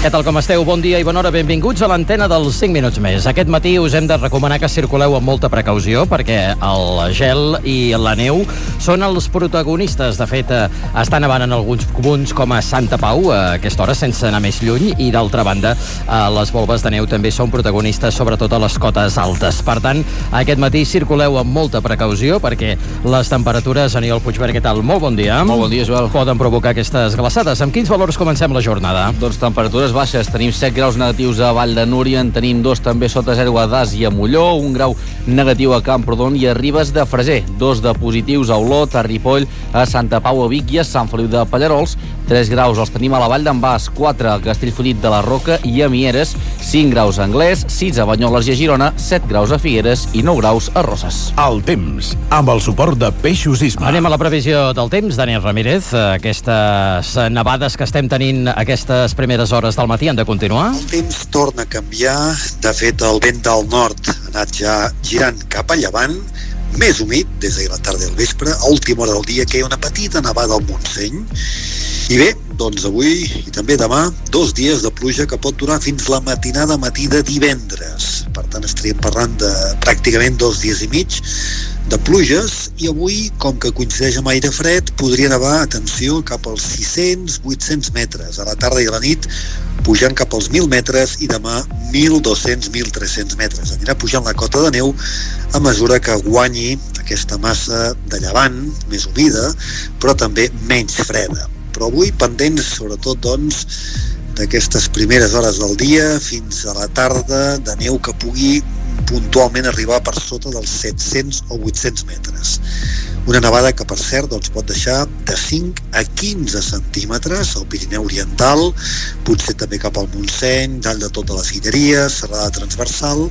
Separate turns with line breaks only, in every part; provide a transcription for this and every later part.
Què tal, com esteu? Bon dia i bona hora. Benvinguts a l'antena dels 5 minuts més. Aquest matí us hem de recomanar que circuleu amb molta precaució perquè el gel i la neu són els protagonistes. De fet, està nevant en alguns punts com a Santa Pau a aquesta hora, sense anar més lluny, i d'altra banda les volves de neu també són protagonistes, sobretot a les cotes altes. Per tant, aquest matí circuleu amb molta precaució perquè les temperatures, Aniol Puigvert, què tal? Molt bon dia.
Molt bon dia, Joel.
Poden provocar aquestes glaçades. Amb quins valors comencem la jornada?
Doncs temperatures baixes. Tenim 7 graus negatius a Vall de Núria, en tenim 2 també sota 0 a Das i a Molló, 1 grau negatiu a Camprodon i a Ribes de Freser, 2 de positius a Olot, a Ripoll, a Santa Pau, a Vic i a Sant Feliu de Pallarols. 3 graus els tenim a la Vall d'en Bas, 4 a Castellfollit de la Roca i a Mieres, 5 graus a Anglès, 6 a Banyoles i a Girona, 7 graus a Figueres i 9 graus a Roses.
El temps, amb el suport de Peixos Isma.
Anem a la previsió del temps, Daniel Ramírez. Aquestes nevades que estem tenint aquestes primeres hores del matí han de continuar?
El temps torna a canviar. De fet, el vent del nord ha anat ja girant cap a llevant, més humit des d'ahir a la tarda i al vespre. A última hora del dia que hi ha una petita nevada al Montseny. I bé, doncs avui i també demà, 2 dies de pluja que pot durar fins la matinada matí de divendres. Per tant, estaríem parlant de pràcticament 2 dies i mig de pluges, i avui, com que coincideix amb aire fred, podria nevar, atenció, cap als 600-800 metres. A la tarda i a la nit pujant cap als 1.000 metres i demà 1.200-1.300 metres. Anirà pujant la cota de neu a mesura que guanyi aquesta massa de llevant, més humida, però també menys freda. Però avui pendents, sobretot, doncs, d'aquestes primeres hores del dia fins a la tarda, de neu que pugui puntualment arribar per sota dels 700 o 800 metres. Una nevada que, per cert, doncs, pot deixar de 5 a 15 centímetres al Pirineu Oriental, potser també cap al Montseny, dalt de totes les Guilleries, serrada transversal,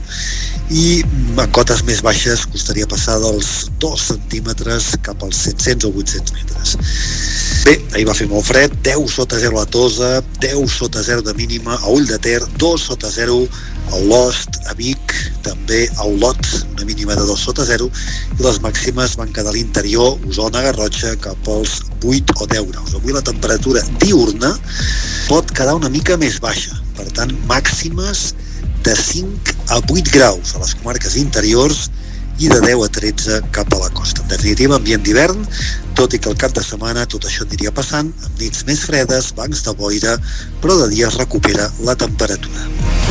i a cotes més baixes costaria passar dels 2 centímetres cap als 700 o 800 metres. Bé, ahir va fer molt fred, 10 sota 0 a Tosa, 10 sota 0 de mínima a Ull de Ter, 2 sota 0 a Olost, a Vic, també a Olot, una mínima de 2 sota 0, i les màximes van quedar a l'interior, Osona, Garrotxa, cap als 8 o 10 graus. Avui la temperatura diurna pot quedar una mica més baixa, per tant, màximes de 5 a 8 graus a les comarques interiors i de 10 a 13 cap a la costa. En definitiva, ambient d'hivern, tot i que el cap de setmana tot això aniria passant, amb nits més fredes, bancs de boira, però de dia es recupera la temperatura.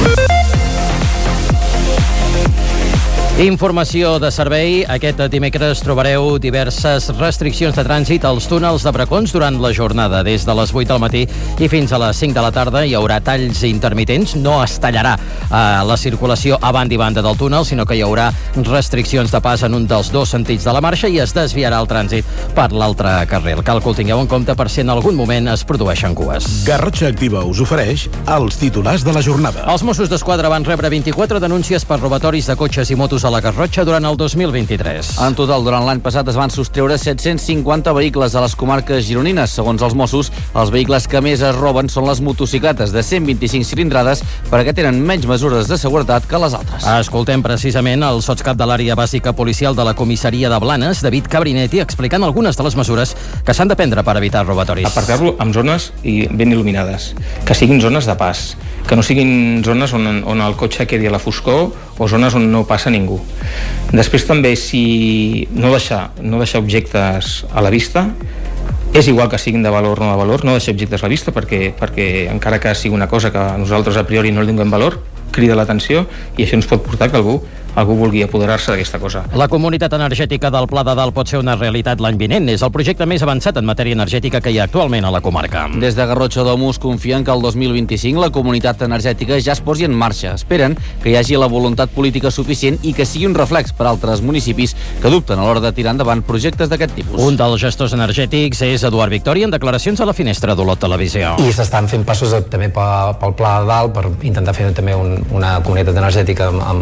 Informació de servei. Aquest dimecres trobareu diverses restriccions de trànsit als túnels de Bracons durant la jornada. Des de les 8 del matí i fins a les 5 de la tarda hi haurà talls intermitents. No es tallarà la circulació a banda i banda del túnel, sinó que hi haurà restriccions de pas en un dels 2 sentits de la marxa i es desviarà el trànsit per l'altre carril. Cal que ho tingueu en compte per si en algun moment es produeixen cues.
Garrotxa Activa us ofereix els titulars de la jornada.
Els Mossos d'Esquadra van rebre 24 denúncies per robatoris de cotxes i motos a la Garrotxa durant el 2023.
En total, durant l'any passat es van sostreure 750 vehicles a les comarques gironines. Segons els Mossos, els vehicles que més es roben són les motocicletes de 125 cilindrades perquè tenen menys mesures de seguretat que les altres.
Escoltem precisament el sotscap de l'àrea bàsica policial de la comissaria de Blanes, David Cabrinetti, explicant algunes de les mesures que s'han de prendre per evitar robatoris.
Aparcar-lo en zones ben il·luminades, que siguin zones de pas, que no siguin zones on el cotxe quedi a la foscor o zones on no passa ningú. Després també, si no deixar objectes a la vista, és igual que siguin de valor o no de valor, no deixar objectes a la vista perquè encara que sigui una cosa que nosaltres a priori no li donem valor, crida l'atenció i això ens pot portar que algú vulgui apoderar-se d'aquesta cosa.
La comunitat energètica del Pla de Dalt pot ser una realitat l'any vinent. És el projecte més avançat en matèria energètica que hi ha actualment a la comarca.
Des de Garrotxa Domus confien que el 2025 la comunitat energètica ja es posi en marxa. Esperen que hi hagi la voluntat política suficient i que sigui un reflex per a altres municipis que dubten a l'hora de tirar endavant projectes d'aquest tipus.
Un dels gestors energètics és Eduard Victori, en declaracions a la finestra d'Olot Televisió.
I s'estan fent passos també pel Pla de Dalt per intentar fer també una comunitat energètica amb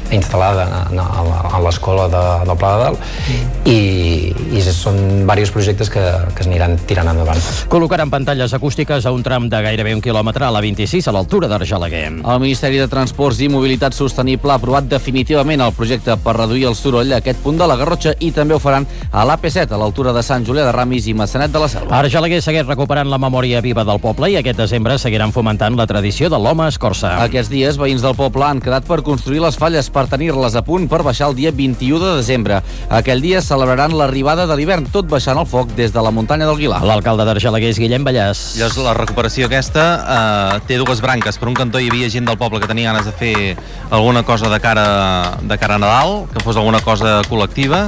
instal·lada a l'escola del Pla de Dalt i són diversos projectes que es aniran tirant endavant.
Col·locaran pantalles acústiques a un tram de gairebé 1 quilòmetre a la 26 a l'altura d'Argelaguer.
El Ministeri de Transports i Mobilitat Sostenible ha aprovat definitivament el projecte per reduir el soroll a aquest punt de la Garrotxa i també ho faran a l'AP7 a l'altura de Sant Julià de Ramis i Maçanet de la Selva.
Argelaguer segueix recuperant la memòria viva del poble i aquest desembre seguiran fomentant la tradició de l'home escorça.
Aquests dies, veïns del poble han quedat per construir les falles per tenir-les a punt per baixar el dia 21 de desembre. Aquell dia celebraran l'arribada de l'hivern, tot baixant el foc des de la muntanya del Guilar.
L'alcalde d'Argelaguer és Guillem Vallès.
Llavors, la recuperació aquesta té dues branques. Per un cantó hi havia gent del poble que tenia ganes de fer alguna cosa de cara a Nadal, que fos alguna cosa col·lectiva,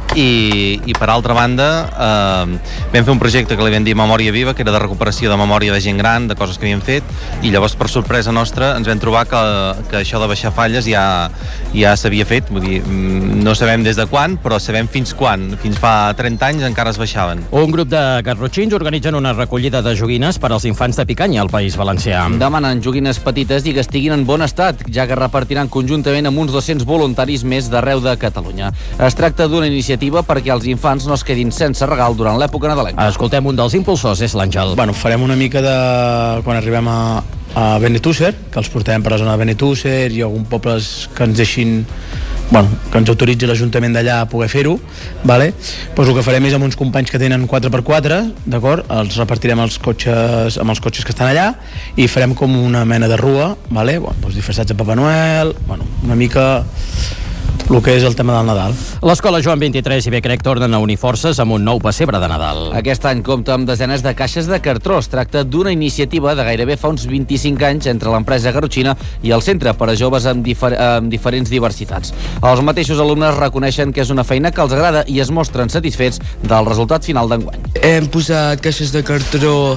i per altra banda vam fer un projecte que li vam dir Memòria Viva, que era de recuperació de memòria de gent gran, de coses que havíem fet, i llavors per sorpresa nostra ens vam trobar que això de baixar falles ja s'havia fet, vull dir, no sabem des de quan, però sabem fins quan. Fins fa 30 anys encara es baixaven.
Un grup de garrotxins organitzen una recollida de joguines per als infants de Picanya al País Valencià.
Demanen joguines petites i que estiguin en bon estat, ja que repartiran conjuntament amb uns 200 voluntaris més d'arreu de Catalunya. Es tracta d'una iniciativa perquè els infants no es quedin sense regal durant l'època nadalenca.
Escoltem un dels impulsors, és l'Àngel.
Farem una mica de... quan arribem a Benetússer, que els portem per la zona de Benetússer i algun pobles que ens deixin que ens autoritzi l'Ajuntament d'allà a poder fer-ho, vale? Pues el que farem és amb uns companys que tenen 4x4, d'acord? Els repartirem amb els cotxes que estan allà i farem com una mena de rua, vale? Disfressats de Papa Noel, una mica el que és el tema del Nadal.
L'Escola Joan 23 i Becrec tornen a unir forces amb un nou pessebre de Nadal.
Aquest any compta amb desenes de caixes de cartró. Es tracta d'una iniciativa de gairebé fa uns 25 anys entre l'empresa garrotxina i el Centre per a Joves amb diferents diversitats. Els mateixos alumnes reconeixen que és una feina que els agrada i es mostren satisfets del resultat final d'enguany.
Hem posat caixes de cartró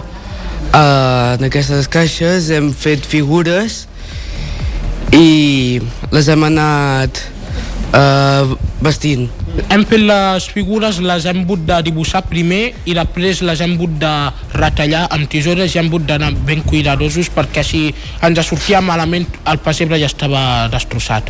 en aquestes caixes, hem fet figures i les hem anat vestint.
Hem fet les figures, les hem hagut de dibuixar primer i després les hem hagut de retallar amb tisores i hem hagut d'anar ben cuidadosos perquè si ens sortia malament el pessebre ja estava destrossat.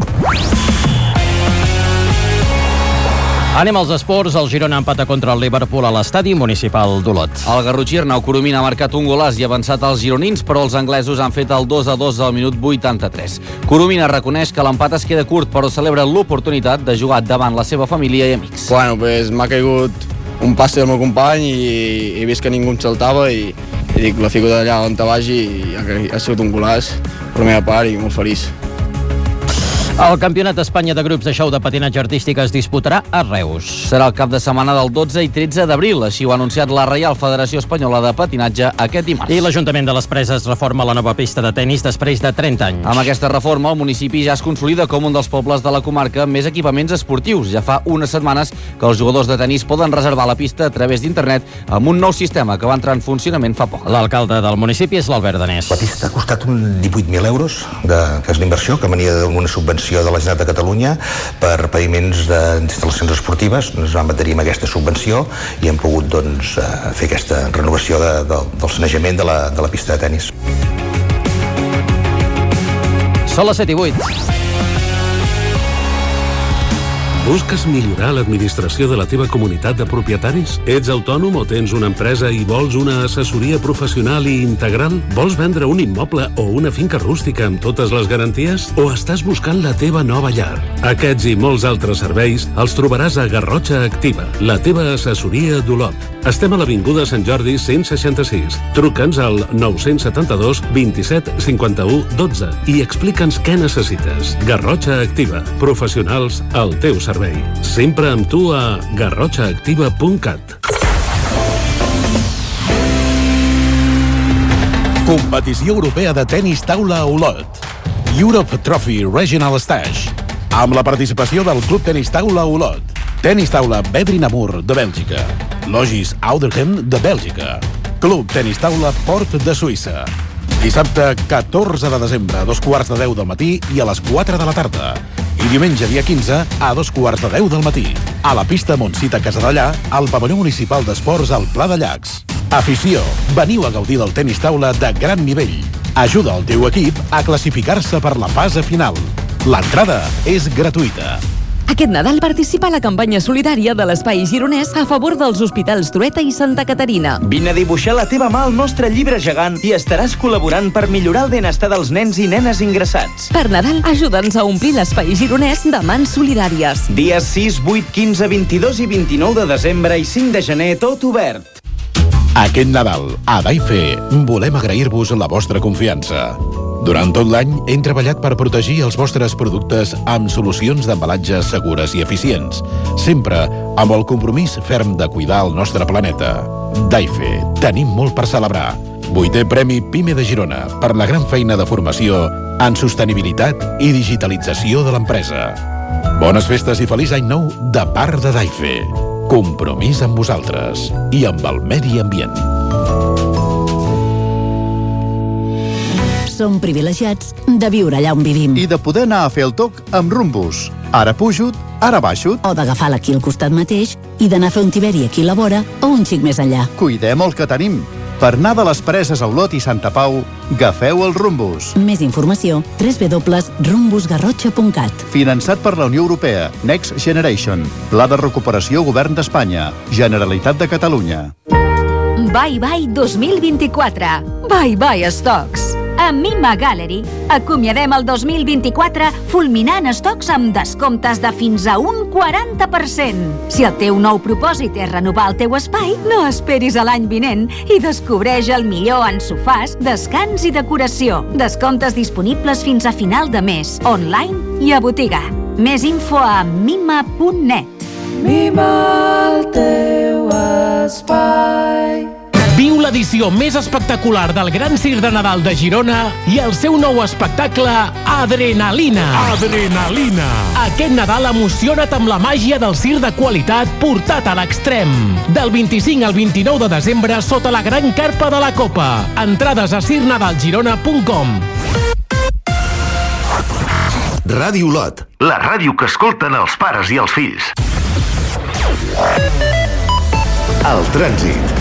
Anem als esports. El Girona empata contra el Liverpool a l'estadi municipal d'Olot.
El garrotxí Arnau Coromina ha marcat un golaç i ha avançat els gironins, però els anglesos han fet el 2-2 al minut 83. Coromina reconeix que l'empat es queda curt, però celebra l'oportunitat de jugar davant la seva família i amics.
Pues m'ha caigut un passe del meu company i he vist que ningú em saltava i dic, la fico d'allà on te vagi i ha sigut un golaç per la meva part i molt feliç.
El Campionat d'Espanya de grups de xou de patinatge artístic es disputarà a Reus.
Serà el cap de setmana del 12 i 13 d'abril, així ho ha anunciat la Reial Federació Espanyola de Patinatge aquest dimarts.
I l'Ajuntament de les Preses reforma la nova pista de tennis després de 30 anys.
Amb aquesta reforma, el municipi ja es consolida com un dels pobles de la comarca amb més equipaments esportius. Ja fa unes setmanes que els jugadors de tenis poden reservar la pista a través d'internet amb un nou sistema que va entrar en funcionament fa poc.
L'alcalde del municipi és l'Albert Danés.
La pista ha costat 18.000 euros, que és l'inversió, que venia d'una subvenció de la Generalitat de Catalunya per paviments d'instal·lacions esportives. Ens vam adherir amb aquesta subvenció i hem pogut fer aquesta renovació del sanejament de la pista de tenis.
Són les 7:08.
Busques millorar l'administració de la teva comunitat de propietaris? Ets autònom o tens una empresa i vols una assessoria professional i integral? Vols vendre un immoble o una finca rústica amb totes les garanties? O estàs buscant la teva nova llar? Aquests i molts altres serveis els trobaràs a Garrotxa Activa, la teva assessoria d'Olot. Estem a l'Avinguda Sant Jordi 166. Truca'ns al 972 27 51 12 i explica'ns què necessites. Garrotxa Activa, professionals al teu servei. Sempre amb tu a garrotxaactiva.cat. Competició europea de tenis taula a Olot. Europe Trophy Regional Stage. Amb la participació del Club Tenis Taula a Olot. Tenis Taula Bedri Namur, de Bèlgica. Logis Ouderhem, de Bèlgica. Club Tenis Taula Port de Suïssa. Dissabte 14 de desembre a 2:15 del matí i a les 4 de la tarda. I diumenge dia 15 a 2:15 del matí. A la pista Montsita Casadellà, al pavelló municipal d'esports al Pla de Llacs. Afició, veniu a gaudir del tenis taula de gran nivell. Ajuda el teu equip a classificar-se per la fase final.
L'entrada és gratuïta.
Aquest Nadal participa a la campanya solidària de l'Espai Gironès a favor dels hospitals Trueta i Santa Caterina.
Vine a dibuixar la teva mà al nostre llibre gegant i estaràs col·laborant per millorar el benestar dels nens i nenes ingressats.
Per Nadal, ajuda'ns a omplir l'Espai Gironès de mans solidàries.
Dies 6, 8, 15, 22 i 29 de desembre i 5 de gener, tot obert.
Aquest Nadal, a Daife, volem agrair-vos la vostra confiança. Durant tot l'any hem treballat per protegir els vostres productes amb solucions d'embalatge segures i eficients, sempre amb el compromís ferm de cuidar el nostre planeta. Daife, tenim molt per celebrar. 8è Premi PIME de Girona per la gran feina de formació en sostenibilitat i digitalització de l'empresa. Bones festes i feliç any nou de part de Daife. Compromís amb vosaltres i amb el medi ambient.
Som privilegiats de viure allà on vivim.
I de poder anar a fer el toc amb Rumbus. Ara pujut, ara baixut.
O d'agafar l'aquí al costat mateix i d'anar a fer un tiberi aquí a la vora o un xic més enllà.
Cuidem el que tenim. Per anar de les Preses a Olot i Santa Pau, agafeu el Rumbus.
Més informació, www.rumbusgarrotxa.cat.
Finançat per la Unió Europea, Next Generation. Pla de recuperació Govern d'Espanya. Generalitat de Catalunya.
Bye Bye 2024. Bye Bye Stocks. A Mima Gallery acomiadem el 2024 fulminant estocs amb descomptes de fins a un 40%. Si el teu nou propòsit és renovar el teu espai, no esperis a l'any vinent i descobreix el millor en sofàs, descans i decoració. Descomptes disponibles fins a final de mes, online i a botiga. Més info a mima.net.
Mima el teu espai.
Viu l'edició més espectacular del Gran Circ de Nadal de Girona i el seu nou espectacle Adrenalina.
Adrenalina.
Aquest Nadal emociona't amb la màgia del circ de qualitat portat a l'extrem. Del 25 al 29 de desembre sota la gran carpa de la Copa. Entrades a circnadalgirona.com.
Ràdio Olot, la ràdio que escolten els pares i els fills. El trànsit.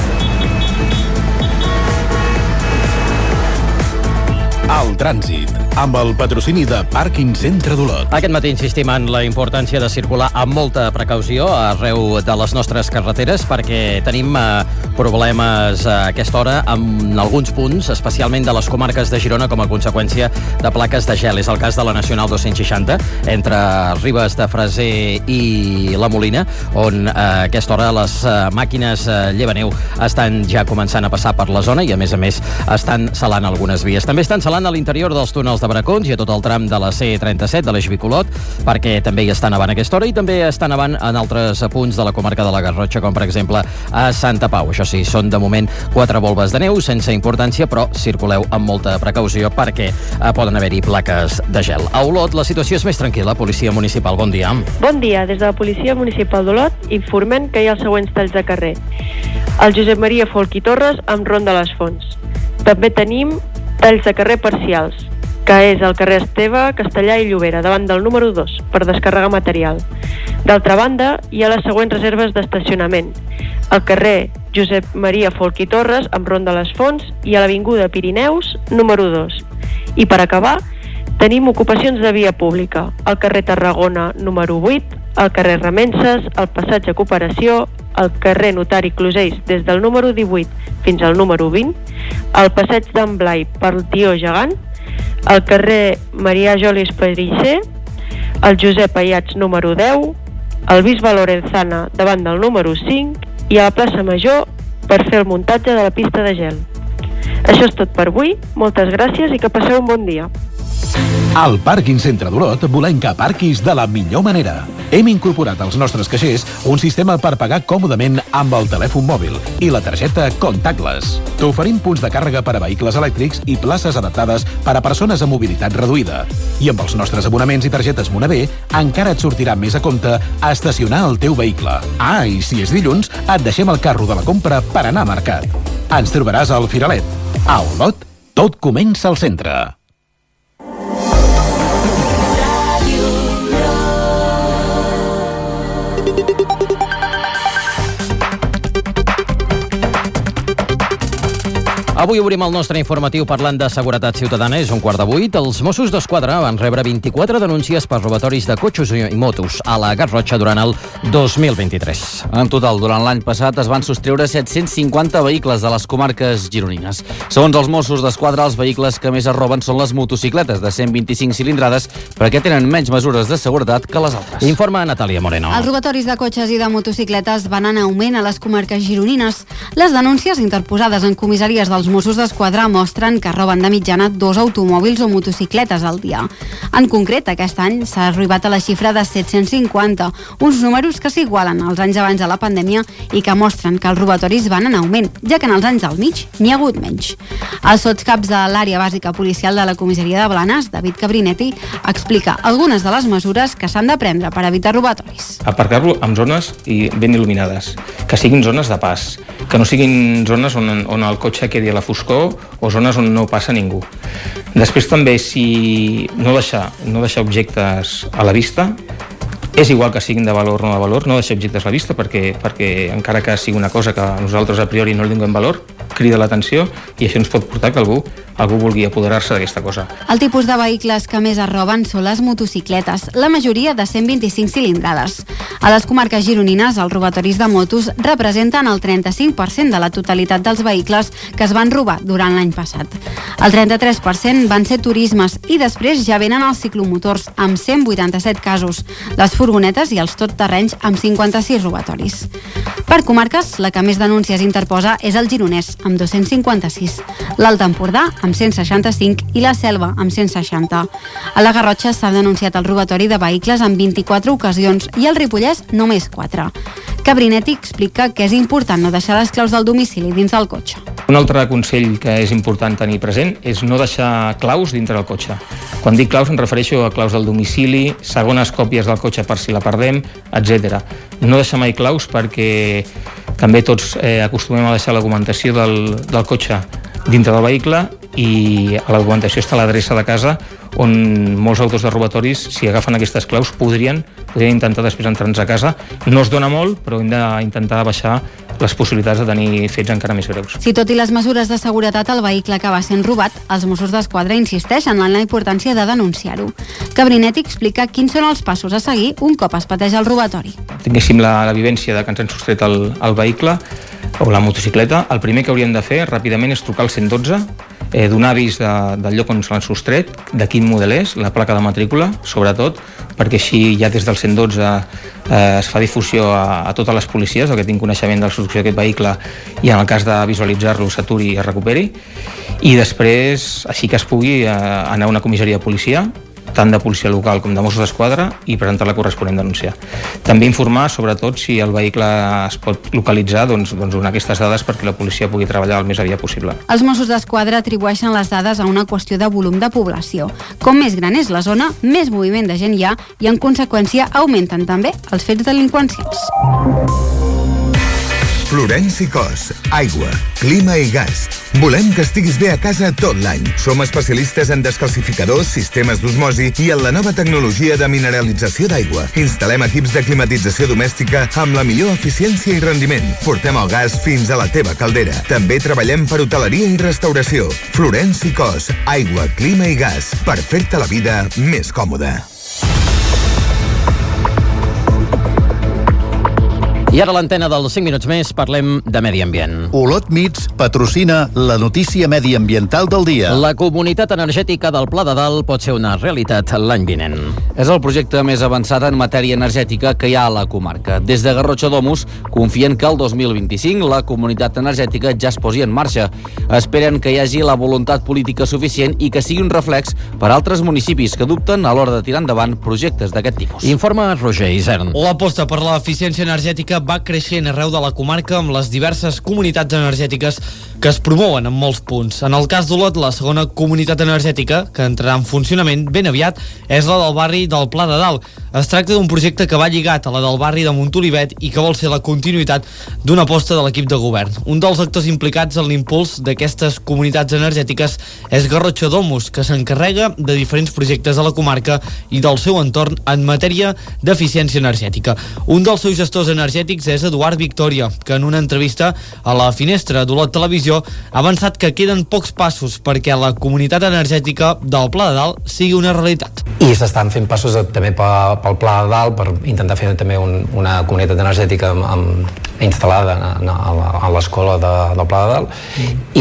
El trànsit, amb el patrocini de Pàrquing Centre d'Olot.
Aquest matí insistim en la importància de circular amb molta precaució arreu de les nostres carreteres perquè tenim problemes a aquesta hora en alguns punts, especialment de les comarques de Girona com a conseqüència de plaques de gel. És el cas de la Nacional 260 entre Ribes de Freser i la Molina, on a aquesta hora les màquines llevaneu estan ja començant a passar per la zona i a més estan salant algunes vies. També estan salant a l'interior dels túnels de Bracons i a tot el tram de la C37 de l'Eix Bicolot, perquè també hi estan avant a aquesta hora i també estan avant en altres punts de la comarca de la Garrotxa, com per exemple a Santa Pau. Això sí, són de moment 4 volves de neu sense importància, però circuleu amb molta precaució perquè poden haver-hi plaques de gel. A Olot la situació és més tranquil·la. Policia Municipal, bon dia.
Bon dia, des de la Policia Municipal d'Olot informem que hi ha els següents talls de carrer. El Josep Maria Folch i Torres amb Ronda de les Fonts. També tenim talls de carrer parcials, que és el carrer Esteve, Castellà i Llobera, davant del número 2, per descarregar material. D'altra banda, hi ha les següents reserves d'estacionament. El carrer Josep Maria Folch i Torres, amb Ronda de les Fonts, i a l'Avinguda Pirineus, número 2. I per acabar, tenim ocupacions de via pública. El carrer Tarragona, número 8, el carrer Remenses, el passatge Cooperació, el carrer Notari Closells des del número 18 fins al número 20, el passeig d'en Blai pel Tió Gegant, el carrer Marià Jolis Perisser, el Josep Ayats número 10, el Bisbe Lorenzana davant del número 5 i a la plaça Major per fer el muntatge de la pista de gel. Això és tot per avui, moltes gràcies i que passeu un bon dia.
Al Pàrquing Centre d'Olot volem que aparquis de la millor manera. Hem incorporat als nostres caixers un sistema per pagar còmodament amb el telèfon mòbil i la targeta Contactless. T'oferim punts de càrrega per a vehicles elèctrics i places adaptades per a persones amb mobilitat reduïda. I amb els nostres abonaments i targetes Monavé encara et sortirà més a compte a estacionar el teu vehicle. Ah, i si és dilluns, et deixem el carro de la compra per anar a mercat. Ens trobaràs al Firalet. A Olot, tot comença al centre.
Avui obrim el nostre informatiu parlant de seguretat ciutadana. És 7:15. Els Mossos d'Esquadra van rebre 24 denúncies per robatoris de cotxes i motos a la Garrotxa durant el 2023.
En total, durant l'any passat es van sostreure 750 vehicles de les comarques gironines. Segons els Mossos d'Esquadra, els vehicles que més es roben són les motocicletes de 125 cilindrades perquè tenen menys mesures de seguretat que les altres.
Informa Natàlia Moreno.
Els robatoris de cotxes i de motocicletes van en augment a les comarques gironines. Les denúncies interposades en comissaries dels Mossos d'Esquadra mostren que roben de mitjana 2 automòbils o motocicletes al dia. En concret, aquest any s'ha arribat a la xifra de 750, uns números que s'igualen als anys abans de la pandèmia i que mostren que els robatoris van en augment, ja que en els anys del mig n'hi ha hagut menys. El sotscaps de l'àrea bàsica policial de la comissaria de Blanes, David Cabrinetti, explica algunes de les mesures que s'han de prendre per evitar robatoris.
Aparcar-lo en zones ben il·luminades, que siguin zones de pas, que no siguin zones on el cotxe quedi a la foscor o zones on no passa ningú. Després també, si no deixar objectes a la vista, és igual que siguin de valor o no de valor, no deixar objectes a la vista perquè encara que sigui una cosa que nosaltres a priori no li donem valor, crida l'atenció i això ens pot portar que algú vulgui apoderar-se d'aquesta cosa.
El tipus de vehicles que més es roben són les motocicletes, la majoria de 125 cilindrades. A les comarques gironines, els robatoris de motos representen el 35% de la totalitat dels vehicles que es van robar durant l'any passat. El 33% van ser turismes i després ja venen els ciclomotors, amb 187 casos, les furgonetes i els totterrenys amb 56 robatoris. Per comarques, la que més denúncies interposa és el Gironès, amb 256, l'Alt Empordà, amb 165 i la Selva, amb 160. A la Garrotxa s'ha denunciat el robatori de vehicles en 24 ocasions i al Ripollès només 4. Cabrinetti explica que és important no deixar les claus del domicili dins del cotxe.
Un altre consell que és important tenir present és no deixar claus dintre del cotxe. Quan dic claus em refereixo a claus del domicili, segones còpies del cotxe per si la perdem, etc. No deixar mai claus perquè també tots acostumem a deixar la documentació del cotxe dintre del vehicle i a la documentació està l'adreça de casa on molts autors de robatoris, si agafen aquestes claus, podrien intentar després entrar-nos a casa. No es dona molt, però hem d'intentar baixar les possibilitats de tenir fets encara més greus.
Si tot i les mesures de seguretat el vehicle acaba sent robat, els Mossos d'Esquadra insisteixen en la importància de denunciar-ho. Cabrinetti explica quins són els passos a seguir un cop es pateix el robatori.
Tinguéssim la vivència de que ens han sostret el vehicle o la motocicleta, el primer que hauríem de fer ràpidament és trucar al 112, donar avís del lloc on se l'han sostret, de quin model és, la placa de matrícula, sobretot, perquè així ja des del 112 es fa difusió a totes les policies, el que tinc coneixement de la solució d'aquest vehicle i en el cas de visualitzar-lo s'aturi i es recuperi, i després, així que es pugui, anar a una comissaria de policia, tant de policia local com de Mossos d'Esquadra, i presentar la corresponent denúncia. També informar, sobretot, si el vehicle es pot localitzar, doncs donar aquestes dades perquè la policia pugui treballar el més aviat possible.
Els Mossos d'Esquadra atribueixen les dades a una qüestió de volum de població. Com més gran és la zona, més moviment de gent hi ha i, en conseqüència, augmenten també els fets delinqüencials.
Florenci Cos, aigua, clima i gas. Volem que estiguis bé a casa tot l'any. Som especialistes en descalcificadors, sistemes d'osmosi i en la nova tecnologia de mineralització d'aigua. Instal·lem equips de climatització domèstica amb la millor eficiència i rendiment. Portem el gas fins a la teva caldera. També treballem per hoteleria i restauració. Florenci Cos, aigua, clima i gas. Per fer-te la vida més còmoda.
I ara a l'antena dels 5 minuts més parlem de medi ambient.
Olot Meats patrocina la notícia mediambiental del dia.
La comunitat energètica del Pla de Dalt pot ser una realitat l'any vinent.
És el projecte més avançat en matèria energètica que hi ha a la comarca. Des de Garrotxa Domus confien que el 2025 la comunitat energètica ja es posi en marxa. Esperen que hi hagi la voluntat política suficient i que sigui un reflex per a altres municipis que dubten a l'hora de tirar endavant projectes d'aquest tipus.
Informa Roger Isern.
L'aposta per l'eficiència energètica va creixent arreu de la comarca amb les diverses comunitats energètiques que es promouen en molts punts. En el cas d'Olot, la segona comunitat energètica que entrarà en funcionament ben aviat és la del barri del Pla de Dalt. Es tracta d'un projecte que va lligat a la del barri de Montolivet i que vol ser la continuïtat d'una aposta de l'equip de govern. Un dels actors implicats en l'impuls d'aquestes comunitats energètiques és Garrotxa Domus, que s'encarrega de diferents projectes a la comarca i del seu entorn en matèria d'eficiència energètica. Un dels seus gestors energètics energètics és Eduard Victòria, que en una entrevista a la Finestra d'Olot Televisió ha avançat que queden pocs passos perquè la comunitat energètica del Pla de Dalt sigui una realitat.
I s'estan fent passos també pel Pla de Dalt per intentar fer també una comunitat energètica instal·lada a l'escola del Pla de Dalt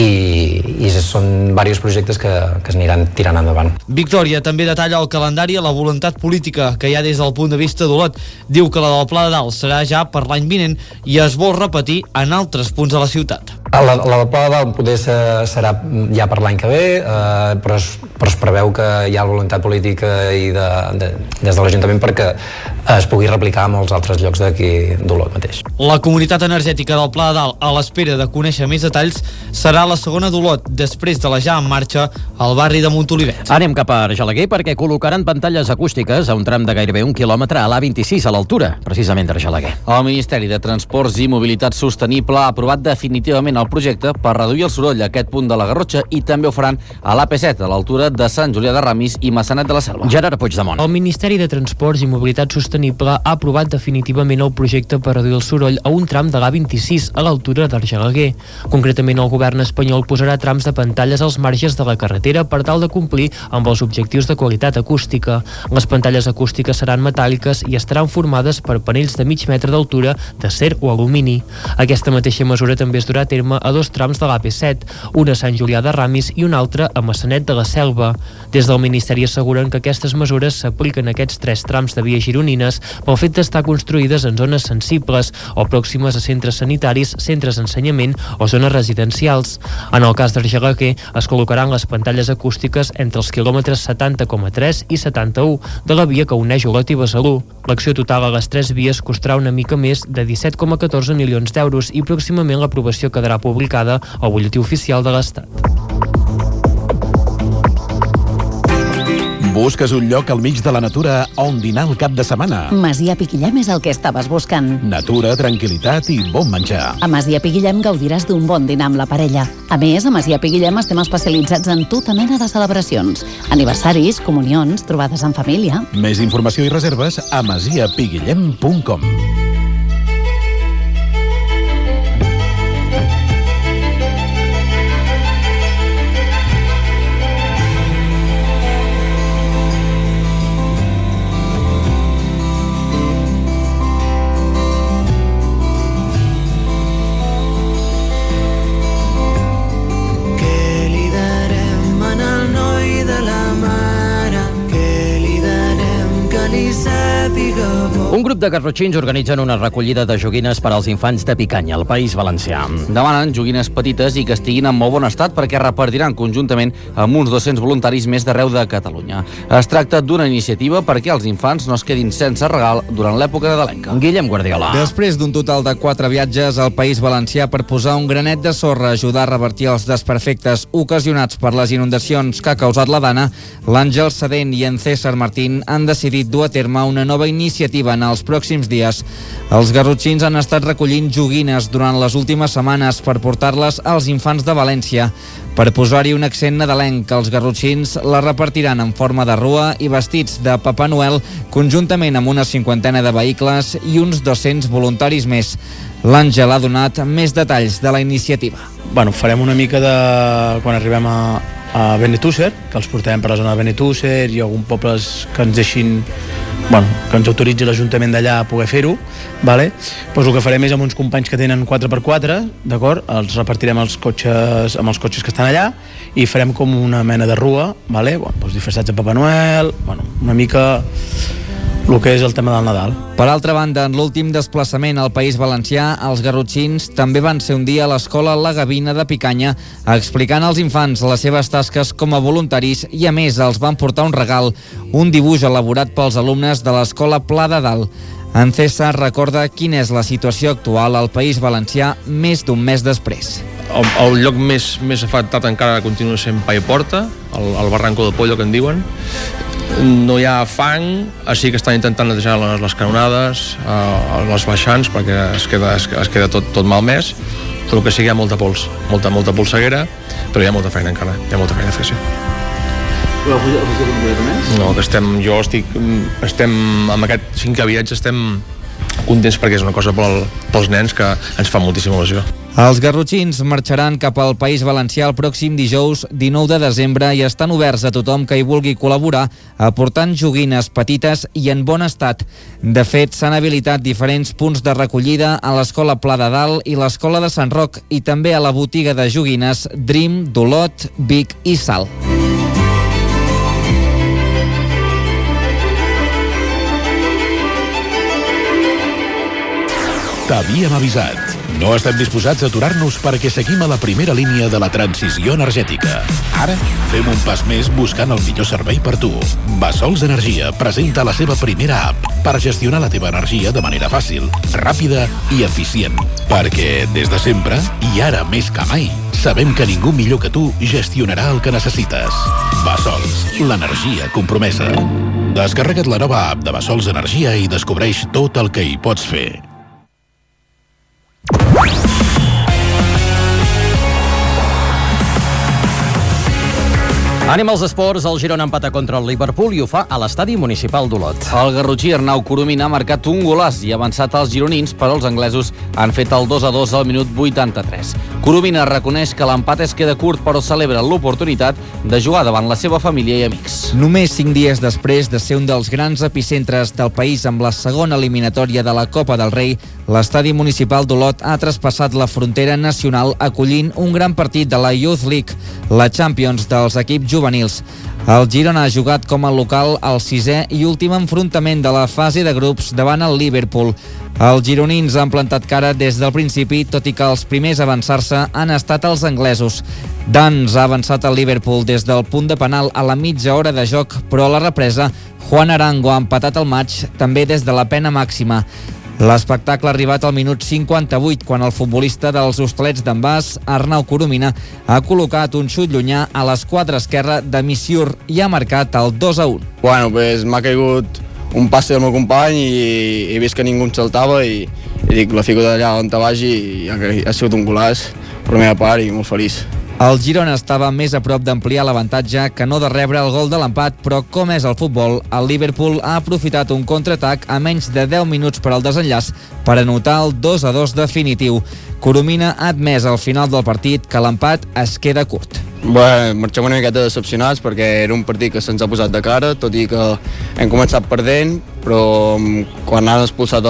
i són diversos projectes que es aniran tirant endavant.
Victòria també detalla el calendari i la voluntat política que hi ha des del punt de vista d'Olot. Diu que la del Pla de Dalt serà ja per l'any vinent i es vol repetir en altres punts de la ciutat.
La del Pla de Dalt poder serà ja per l'any que ve, però es preveu que hi ha voluntat política i des de l'Ajuntament perquè es pugui replicar a molts altres llocs d'aquí d'Olot mateix.
La comunitat energètica del Pla de Dalt, a l'espera de conèixer més detalls, serà la segona d'Olot, després de la ja en marxa al barri de Montolivet.
Anem cap a Argelaguer perquè col·locaran pantalles acústiques a un tram de gairebé 1 quilòmetre a l'A26 a l'altura, precisament d'Argelaguer.
El Ministeri de Transports i Mobilitat Sostenible ha aprovat definitivament el projecte per reduir el soroll a aquest punt de la Garrotxa i també ho faran a l'AP7, a l'altura de Sant Julià de Ramis i Maçanet de la Selva.
Gerard Puigdemont.
El Ministeri de Transports i Mobilitat Sostenible ha aprovat definitivament el projecte per reduir el soroll a un tram de l'A26 a l'altura d'Argelaguer. Concretament, el govern espanyol posarà trams de pantalles als marges de la carretera per tal de complir amb els objectius de qualitat acústica. Les pantalles acústiques seran metàl·liques i estaran formades per panells de mig metre d'altura d'acer o alumini. Aquesta mateixa mesura també es durà a terme a 2 trams de l'AP7, un a Sant Julià de Ramis i un altre a Maçanet de la Selva. Des del Ministeri asseguren que aquestes mesures s'apliquen a aquests 3 trams de vies gironines pel fet d'estar construïdes en zones sensibles o pròximes a centres sanitaris, centres d'ensenyament o zones residencials. En el cas d'Argelaguer es col·locaran les pantalles acústiques entre els quilòmetres 70,3 i 71 de la via que uneix Olot i Besalú. L'acció total a les 3 vies costarà una mica més de 17,14 milions d'euros i pròximament l'aprovació quedarà publicada al Butlletí Oficial de l'Estat.
Busques un lloc al mig de la natura on dinar el cap de setmana?
Masia Piquillem és el que estaves buscant.
Natura, tranquil·litat i bon menjar.
A Masia Piquillem gaudiràs d'un bon dinar amb la parella. A més, a Masia Piquillem estem especialitzats en tota mena de celebracions. Aniversaris, comunions, trobades en família.
Més informació i reserves a masiapiquillem.com.
Un grup de garrotxins organitzen una recollida de joguines per als infants de Picanya, al País Valencià.
Demanen joguines petites i que estiguin en molt bon estat perquè repartiran conjuntament amb uns 200 voluntaris més d'arreu de Catalunya. Es tracta d'una iniciativa perquè els infants no es quedin sense regal durant l'època nadalenca.
Guillem Guardiola.
Després d'un total de 4 viatges al País Valencià per posar un granet de sorra a ajudar a revertir els desperfectes ocasionats per les inundacions que ha causat la Dana, l'Àngel Sedent i en César Martín han decidit dur a terme una nova iniciativa en els pròxims dies. Els garrotxins han estat recollint joguines durant les últimes setmanes per portar-les als infants de València. Per posar-hi un accent nadalenc, els garrotxins la repartiran en forma de rua i vestits de Papa Noel, conjuntament amb una 50ena de vehicles i uns 200 voluntaris més. L'Àngel ha donat més detalls de la iniciativa.
Farem una mica de... quan arribem a Benetússer, que els portarem per la zona de Benetússer i algun pobles que ens deixin, que ens autoritzi l'Ajuntament d'allà a poder fer-ho, vale? Pues el que farem és amb uns companys que tenen 4x4, d'acord? Els repartirem amb els cotxes que estan allà i farem com una mena de rua, vale? Disfressats de Papa Noel, una mica el que és el tema del Nadal.
Per altra banda, en l'últim desplaçament al País Valencià, els garrotxins també van ser un dia a l'escola La Gavina de Picanya explicant als infants les seves tasques com a voluntaris i a més els van portar un regal, un dibuix elaborat pels alumnes de l'escola Pla de Dalt. En César recorda quina és la situació actual al País Valencià més d'un mes després.
El lloc més afectat encara continua sent Paiporta, el Barranco de Pollo que en diuen. No hi ha fang, així que estan intentant netejar les canonades, les baixants, perquè es queda tot malmès. Tot el que sigui hi ha molta pols, molta polseguera, però hi ha molta feina encara, hi ha molta feina a fer, sí.
Però heu fet un bolet més?
No, que estem amb aquest 5 viatge, estem contents perquè és una cosa pels nens que ens fa moltíssima il·lusió.
Els garrotxins marxaran cap al País Valencià el pròxim dijous 19 de desembre i estan oberts a tothom que hi vulgui col·laborar aportant joguines petites i en bon estat. De fet, s'han habilitat diferents punts de recollida a l'Escola Pla de Dalt i l'Escola de Sant Roc i també a la botiga de joguines Dream d'Olot, Vic i Salt.
T'havíem avisat. No estem disposats a aturar-nos perquè seguim a la primera línia de la transició energètica. Ara fem un pas més buscant el millor servei per tu. Bassols Energia presenta la seva primera app per gestionar la teva energia de manera fàcil, ràpida i eficient. Perquè des de sempre, i ara més que mai, sabem que ningú millor que tu gestionarà el que necessites. Bassols, l'energia compromesa. Descarrega't la nova app de Bassols Energia i descobreix tot el que hi pots fer.
Anem als esports. El Girona empata contra el Liverpool i ho fa a l'estadi municipal d'Olot.
El garrotxí Arnau Coromina ha marcat un golàs i ha avançat els gironins, però els anglesos han fet el 2-2 al minut 83. Coromina reconeix que l'empat es queda curt, però celebra l'oportunitat de jugar davant la seva família i amics.
Només 5 dies després de ser un dels grans epicentres del país amb la segona eliminatòria de la Copa del Rei, l'estadi municipal d'Olot ha traspassat la frontera nacional acollint un gran partit de la Youth League, la Champions dels equips juvenils. El Girona ha jugat com a local al 6è i últim enfrontament de la fase de grups davant el Liverpool. Els gironins han plantat cara des del principi, tot i que els primers a avançar-se han estat els anglesos. Dans ha avançat el Liverpool des del punt de penal a la mitja hora de joc, però a la represa Juan Arango ha empatat el maig també des de la pena màxima. L'espectacle ha arribat al minut 58 quan el futbolista dels Hostalets d'en Bas, Arnau Coromina, ha col·locat un xut llunyà a l'esquadra esquerra de Missiur i ha marcat el 2-1.
Bueno, pues m'ha caigut un passe del meu company i he vist que ningú em saltava i dic, la fico d'allà on te vagi i ha sigut un golaç per la meva part i molt feliç.
El Girona estava més a prop d'ampliar l'avantatge que no de rebre el gol de l'empat, però com és el futbol, el Liverpool ha aprofitat un contraatac a menys de 10 minuts per al desenllaç per anotar el 2-2 definitiu. Coromina ha admès al final del partit que l'empat es queda curt.
Bé, marxem una miqueta decepcionats perquè era un partit que se'ns ha posat de cara, tot i que hem començat perdent, però quan han expulsat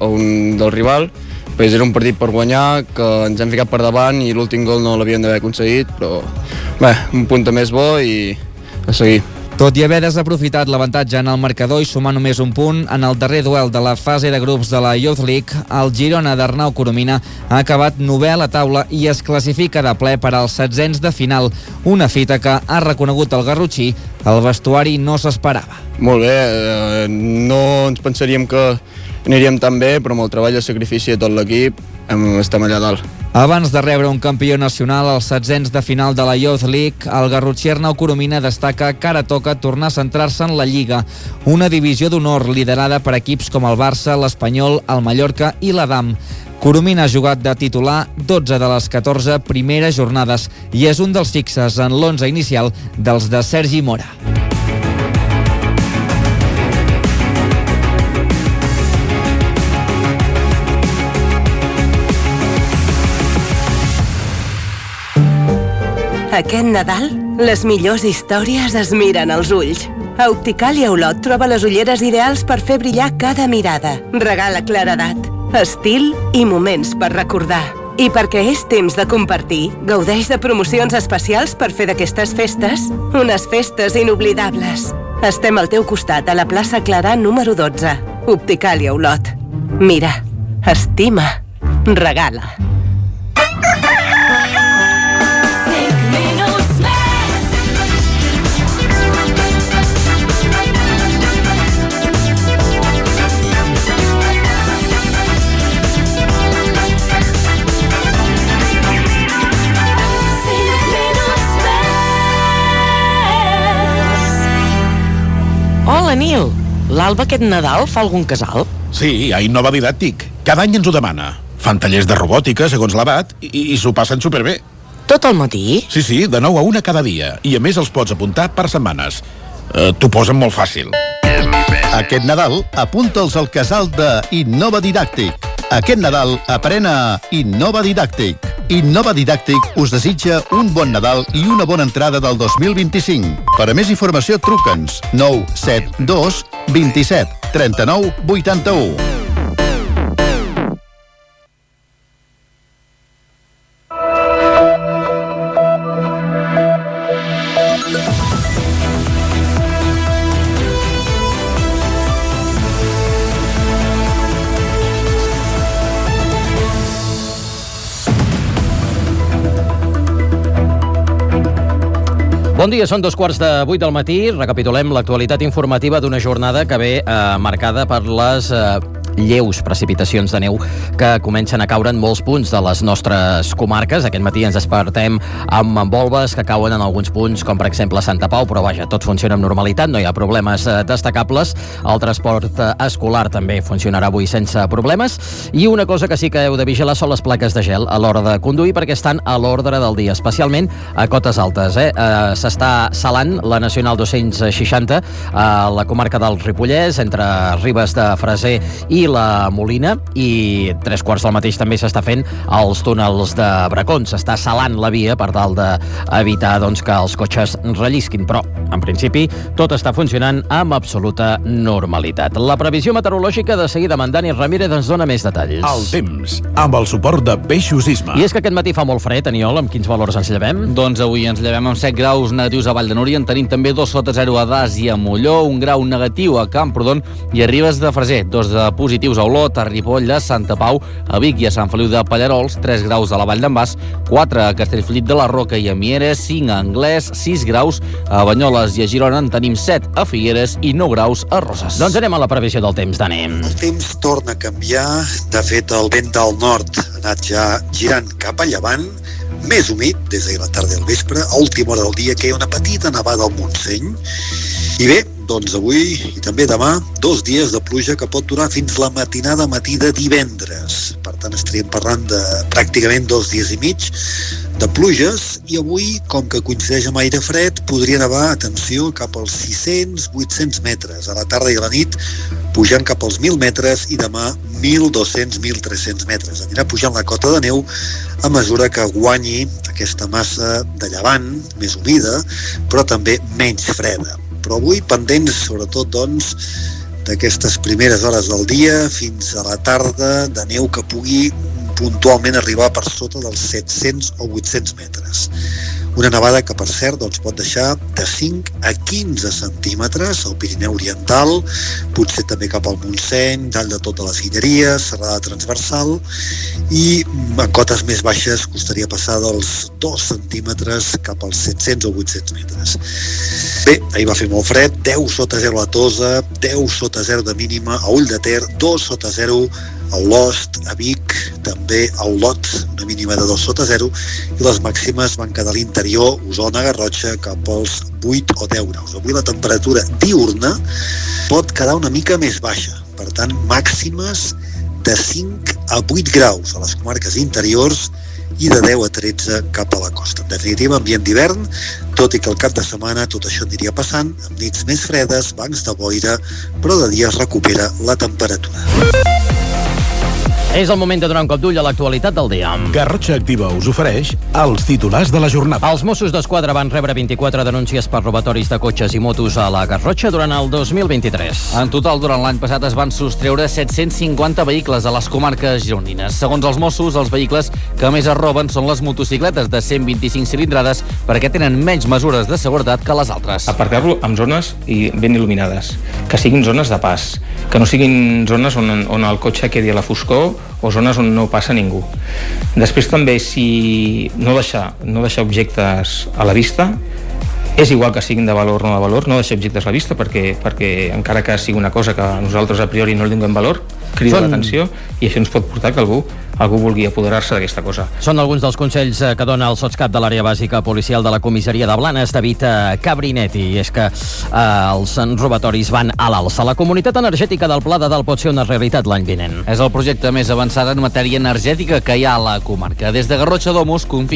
un del rival, pues era un partit per guanyar, que ens hem ficat per davant i l'últim gol no l'havíem d'haver aconseguit, però bé, un punt més bo i a seguir.
Tot i haver desaprofitat l'avantatge en el marcador i sumar només un punt, en el darrer duel de la fase de grups de la Youth League, el Girona d'Arnau Coromina ha acabat 9è a la taula i es classifica de ple per als 16ens de final, una fita que ha reconegut el garrotxí, el vestuari no s'esperava.
Molt bé, no ens pensaríem que aniríem tan bé, però amb el treball i el sacrifici de tot l'equip estem allà dalt.
Abans de rebre un campió nacional als 16ens de final de la Youth League, el garrotxí Arnau Coromina destaca que ara toca tornar a centrar-se en la Lliga, una divisió d'honor liderada per equips com el Barça, l'Espanyol, el Mallorca i l'Adam. Coromina ha jugat de titular 12 de les 14 primeres jornades i és un dels fixes en l'11 inicial dels de Sergi Mora.
Aquest Nadal, les millors històries es miren als ulls. A Opticàlia Olot troba les ulleres ideals per fer brillar cada mirada. Regala claredat, estil i moments per recordar. I perquè és temps de compartir, gaudeix de promocions especials per fer d'aquestes festes unes festes inoblidables. Estem al teu costat a la plaça Clarà número 12. Opticàlia Olot. Mira, estima, regala.
Hola, Nil. L'Alba aquest Nadal fa algun casal?
Sí, hay nova didàctic. Cada any ens ho demana. Fan tallers de robòtica, segons l'abat, i s'ho passen superbé.
Tot el matí?
Sí, de 9 a 1 cada dia. I a més els pots apuntar per setmanes. T'ho posen molt fàcil.
Aquest Nadal, apunta'ls al casal de Innova Didàctic. Aquest Nadal, aprèn a Innova Didàctic. Innova Didàctic us desitja un bon Nadal i una bona entrada del 2025. Per a més informació, truca'ns 972 27 39 81.
Bon dia, són 2:15 del matí. Recapitulem l'actualitat informativa d'una jornada que ve marcada per les lleus precipitacions de neu que comencen a caure en molts punts de les nostres comarques. Aquest matí ens despertem amb volves que cauen en alguns punts, com per exemple Santa Pau, però vaja, tot funciona amb normalitat, no hi ha problemes destacables. El transport escolar també funcionarà avui sense problemes. I una cosa que sí que heu de vigilar són les plaques de gel a l'hora de conduir, perquè estan a l'ordre del dia, especialment a cotes altes. S'està salant la Nacional 260 a la comarca del Ripollès, entre Ribes de Freser i la Molina, i 3:15 del mateix també s'està fent als túnels de Bracons. S'està salant la via per tal d'evitar que els cotxes rellisquin, però en principi tot està funcionant amb absoluta normalitat. La previsió meteorològica de seguida amb en Dani Ramírez ens dona més detalls.
El temps, amb el suport de Peixos Isma.
I és que aquest matí fa molt fred, Aniol, amb quins valors ens llevem?
Doncs avui ens llevem amb 7 graus negatius a Vall de Núria, en tenim també 2 sota 0 a Das i a Molló, 1 grau negatiu a Camprodon i a Ribes de Freser, 2 de positius a Olot, a Ripoll, a Santa Pau, a Vic i a Sant Feliu de Pallarols, 3 graus a la Vall d'en Bas, 4 a Castellfollit de la Roca i a Mieres, 5 a Anglès, 6 graus a Banyoles i a Girona, en tenim 7 a Figueres i 9 graus a Roses.
Doncs anem a la previsió del temps, Dani.
El temps torna a canviar. De fet, el vent del nord ha anat ja girant cap a llevant, més humit des de la tarda i al vespre. A última hora del dia que hi ha una petita nevada al Montseny. I bé, doncs avui i també demà, 2 dies de pluja que pot durar fins la matinada matí de divendres. Per tant, estaríem parlant de pràcticament 2 dies i mig de pluges, i avui, com que coincideix amb aire fred, podria nevar, atenció, cap als 600-800 metres. A la tarda i a la nit pujant cap als 1.000 metres i demà 1.200-1.300 metres. Anirà pujant la cota de neu a mesura que guanyi aquesta massa de llevant, més humida, però també menys freda. Però avui pendents, sobretot, d'aquestes primeres hores del dia fins a la tarda, de neu que pugui puntualment arribar per sota dels 700 o 800 metres. Una nevada que, per cert, pot deixar de 5 a 15 centímetres al Pirineu Oriental, potser també cap al Montseny, dalt de totes les Guilleries, serrada transversal, i a cotes més baixes costaria passar dels 2 centímetres cap als 700 o 800 metres. Bé, ahir va fer molt fred, 10 sota 0 a Tosa, 10 sota 0 de mínima a Ull de Ter, 2 sota 0 a Olost, a Vic, també a Olot, una mínima de 2 sota 0, i les màximes van quedar a l'interior, Osona, Garrotxa, cap als 8 o 10 graus. Avui la temperatura diurna pot quedar una mica més baixa, per tant, màximes de 5 a 8 graus a les comarques interiors i de 10 a 13 cap a la costa. En definitiva, ambient d'hivern, tot i que el cap de setmana tot això aniria passant, amb nits més fredes, bancs de boira, però de dia es recupera la temperatura.
És el moment de donar un cop d'ull a l'actualitat del dia.
Garrotxa Activa us ofereix els titulars de la jornada.
Els Mossos d'Esquadra van rebre 24 denúncies per robatoris de cotxes i motos a la Garrotxa durant el 2023.
En total, durant l'any passat es van sostreure 750 vehicles a les comarques gironines. Segons els Mossos, els vehicles que més es roben són les motocicletes de 125 cilindrades perquè tenen menys mesures de seguretat que les altres.
Aparcar-lo en zones ben il·luminades, que siguin zones de pas, que no siguin zones on el cotxe quedi a la foscor o zones on no passa ningú. Després també, si no deixar objectes a la vista, és igual que siguin de valor o no de valor, no deixar objectes a la vista perquè encara que sigui una cosa que nosaltres a priori no li donem valor, crida l'atenció i això ens pot portar que algú vulgui apoderar-se d'aquesta cosa.
Són alguns dels consells que dona el sotscap de l'àrea bàsica policial de la comissaria de Blanes, David Cabrinetti, i és que els robatoris van a l'alça. La comunitat energètica del Pla de Dalt pot ser una realitat l'any vinent.
És el projecte més avançat en matèria energètica que hi ha a la comarca. Des de Garrotxa Domus confien que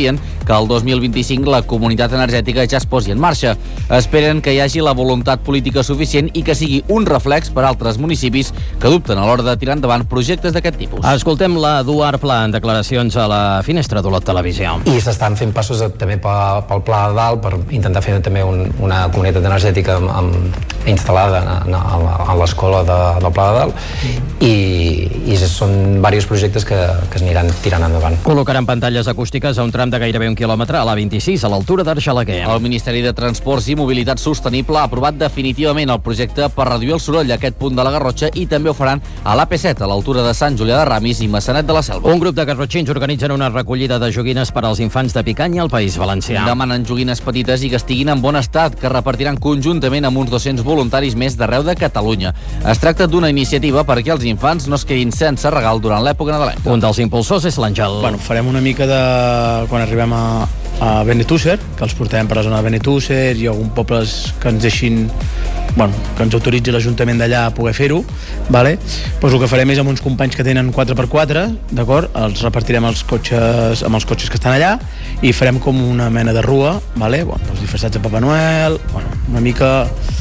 que el 2025 la comunitat energètica ja es posi en marxa. Esperen que hi hagi la voluntat política suficient i que sigui un reflex per a altres municipis que dubten a l'hora de tirar endavant projectes d'aquest tipus.
Escoltem l'Eduard Pla en declaracions a la finestra d'Olot Televisió.
I s'estan fent passos també pel Pla de Dalt per intentar fer també una comunitat energètica instal·lada a l'escola del Pla de Dalt i són diversos projectes que es aniran tirant endavant.
Col·locaran pantalles acústiques a un tram de gairebé 1 quilòmetre a l'A26 a l'altura d'Argelaguer.
El Ministeri de Transports i Mobilitat Sostenible ha aprovat definitivament el projecte per reduir el soroll a aquest punt de la Garrotxa i també ho faran a l'AP7 a l'altura de Sant Julià de Ramis i Massanet de la Selva.
Un grup de garrotxins organitzen una recollida de joguines per als infants de Picanya al País Valencià.
Demanen joguines petites i que estiguin en bon estat, que repartiran conjuntament amb uns 200 voluntaris més d'arreu de Catalunya. Es tracta d'una iniciativa perquè els infants no es quedin sense regal durant l'època nadalenca.
Un dels impulsors és l'Àngel.
Farem una mica de... quan arribem a Benetússer, que els portem per la zona de Benetússer i algun pobles que ens deixin que ens autoritzi l'Ajuntament d'allà a poder fer-ho, vale? Pues el que farem és amb uns companys que tenen 4x4, d'acord? Els repartirem amb els cotxes que estan allà i farem com una mena de rua, vale? Disfressats de Papa Noel, una mica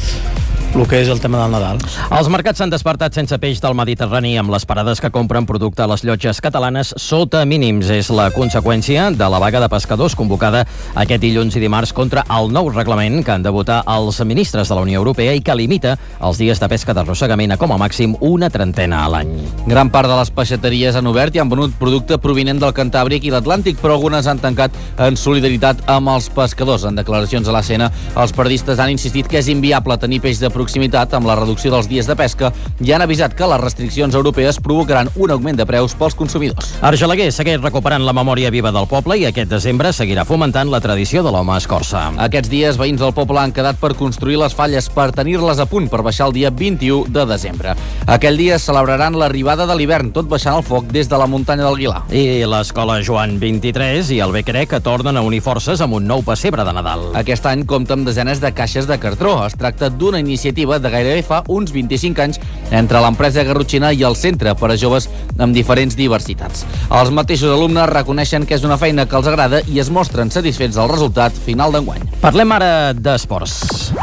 el que és el tema del Nadal.
Els mercats s'han despertat sense peix del Mediterrani amb les parades que compren producte a les llotges catalanes sota mínims. És la conseqüència de la vaga de pescadors convocada aquest dilluns i dimarts contra el nou reglament que han de votar els ministres de la Unió Europea i que limita els dies de pesca d'arrossegament a com a màxim una trentena a l'any.
Gran part de les peixateries han obert i han venut producte provinent del Cantàbric i l'Atlàntic, però algunes han tancat en solidaritat amb els pescadors. En declaracions a l'Escena, els periodistes han insistit que és inviable tenir peix de proximitat amb la reducció dels dies de pesca i han avisat que les restriccions europees provocaran un augment de preus pels consumidors.
Argelaguer segueix recuperant la memòria viva del poble i aquest desembre seguirà fomentant la tradició de l'home escorça.
Aquests dies, veïns del poble han quedat per construir les falles per tenir-les a punt per baixar el dia 21 de desembre. Aquell dia celebraran l'arribada de l'hivern, tot baixant el foc des de la muntanya del Guilar.
I l'escola Joan 23 i el Becrec que tornen a unir forces amb un nou pessebre de Nadal.
Aquest any compta amb desenes de caixes de cartró. Es tracta d'una iniciativa de gairebé fa uns 25 anys entre l'empresa garrotxina i el centre per a joves amb diferents diversitats. Els mateixos alumnes reconeixen que és una feina que els agrada i es mostren satisfets del resultat final d'enguany.
Parlem ara d'esports.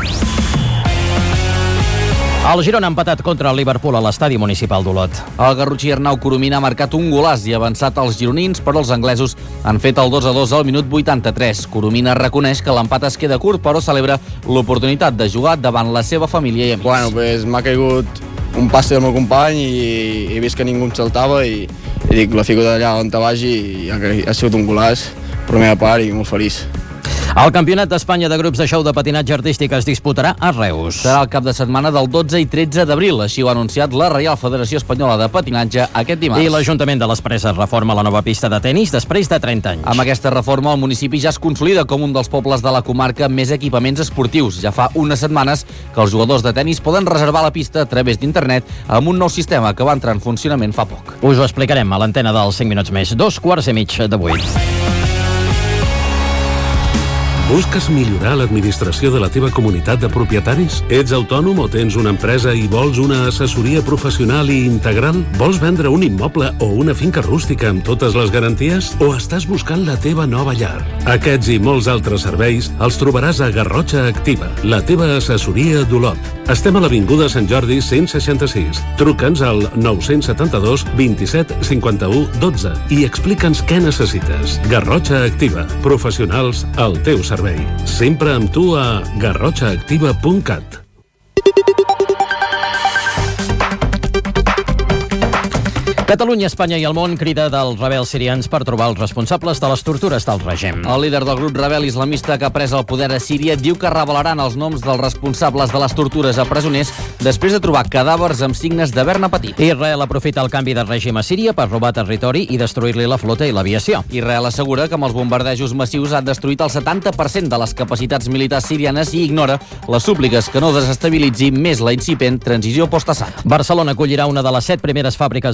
El Girona ha empatat contra el Liverpool a l'estadi municipal d'Olot.
El garrotxí Arnau Coromina ha marcat un golàs i ha avançat els gironins, però els anglesos han fet el 2-2 al minut 83. Coromina reconeix que l'empat es queda curt, però celebra l'oportunitat de jugar davant la seva família i amics.
M'ha caigut un passe del meu company i he vist que ningú em saltava i dic, la fico d'allà on te vagi i ha sigut un golàs per la meva part i molt feliç.
El Campionat d'Espanya de grups de xou de patinatge artístic es disputarà a Reus.
Serà el cap de setmana del 12 i 13 d'abril, així ho ha anunciat la Reial Federació Espanyola de Patinatge aquest dimarts.
I l'Ajuntament de les Preses reforma la nova pista de tenis després de 30 anys.
Amb aquesta reforma, el municipi ja es consolida com un dels pobles de la comarca amb més equipaments esportius. Ja fa unes setmanes que els jugadors de tenis poden reservar la pista a través d'internet amb un nou sistema que va entrar en funcionament fa poc.
Us ho explicarem a l'antena dels 5 minuts més, 7:15.
Busques millorar l'administració de la teva comunitat de propietaris? Ets autònom o tens una empresa i vols una assessoria professional i integral? Vols vendre un immoble o una finca rústica amb totes les garanties? O estàs buscant la teva nova llar? Aquests i molts altres serveis els trobaràs a Garrotxa Activa, la teva assessoria d'Olot. Estem a l'Avinguda Sant Jordi 166. Truca'ns al 972 27 51 12 i explica'ns què necessites. Garrotxa Activa, professionals al teu servei. Sempre amb tu a garrotxaactiva.cat.
Catalunya, Espanya i el món crida dels rebels sirians per trobar els responsables de les tortures del règim.
El líder del grup rebel islamista que ha pres el poder a Síria diu que revelaran els noms dels responsables de les tortures a presoners després de trobar cadàvers amb signes d'haver-ne patit.
Israel aprofita el canvi de règim a Síria per robar territori i destruir-li la flota i l'aviació.
Israel assegura que amb els bombardejos massius ha destruït el 70% de les capacitats militars sirianes i ignora les súpliques que no desestabilitzi més la incipient transició post-Assad.
Barcelona acollirà una de les 7 primeres fàbriques europees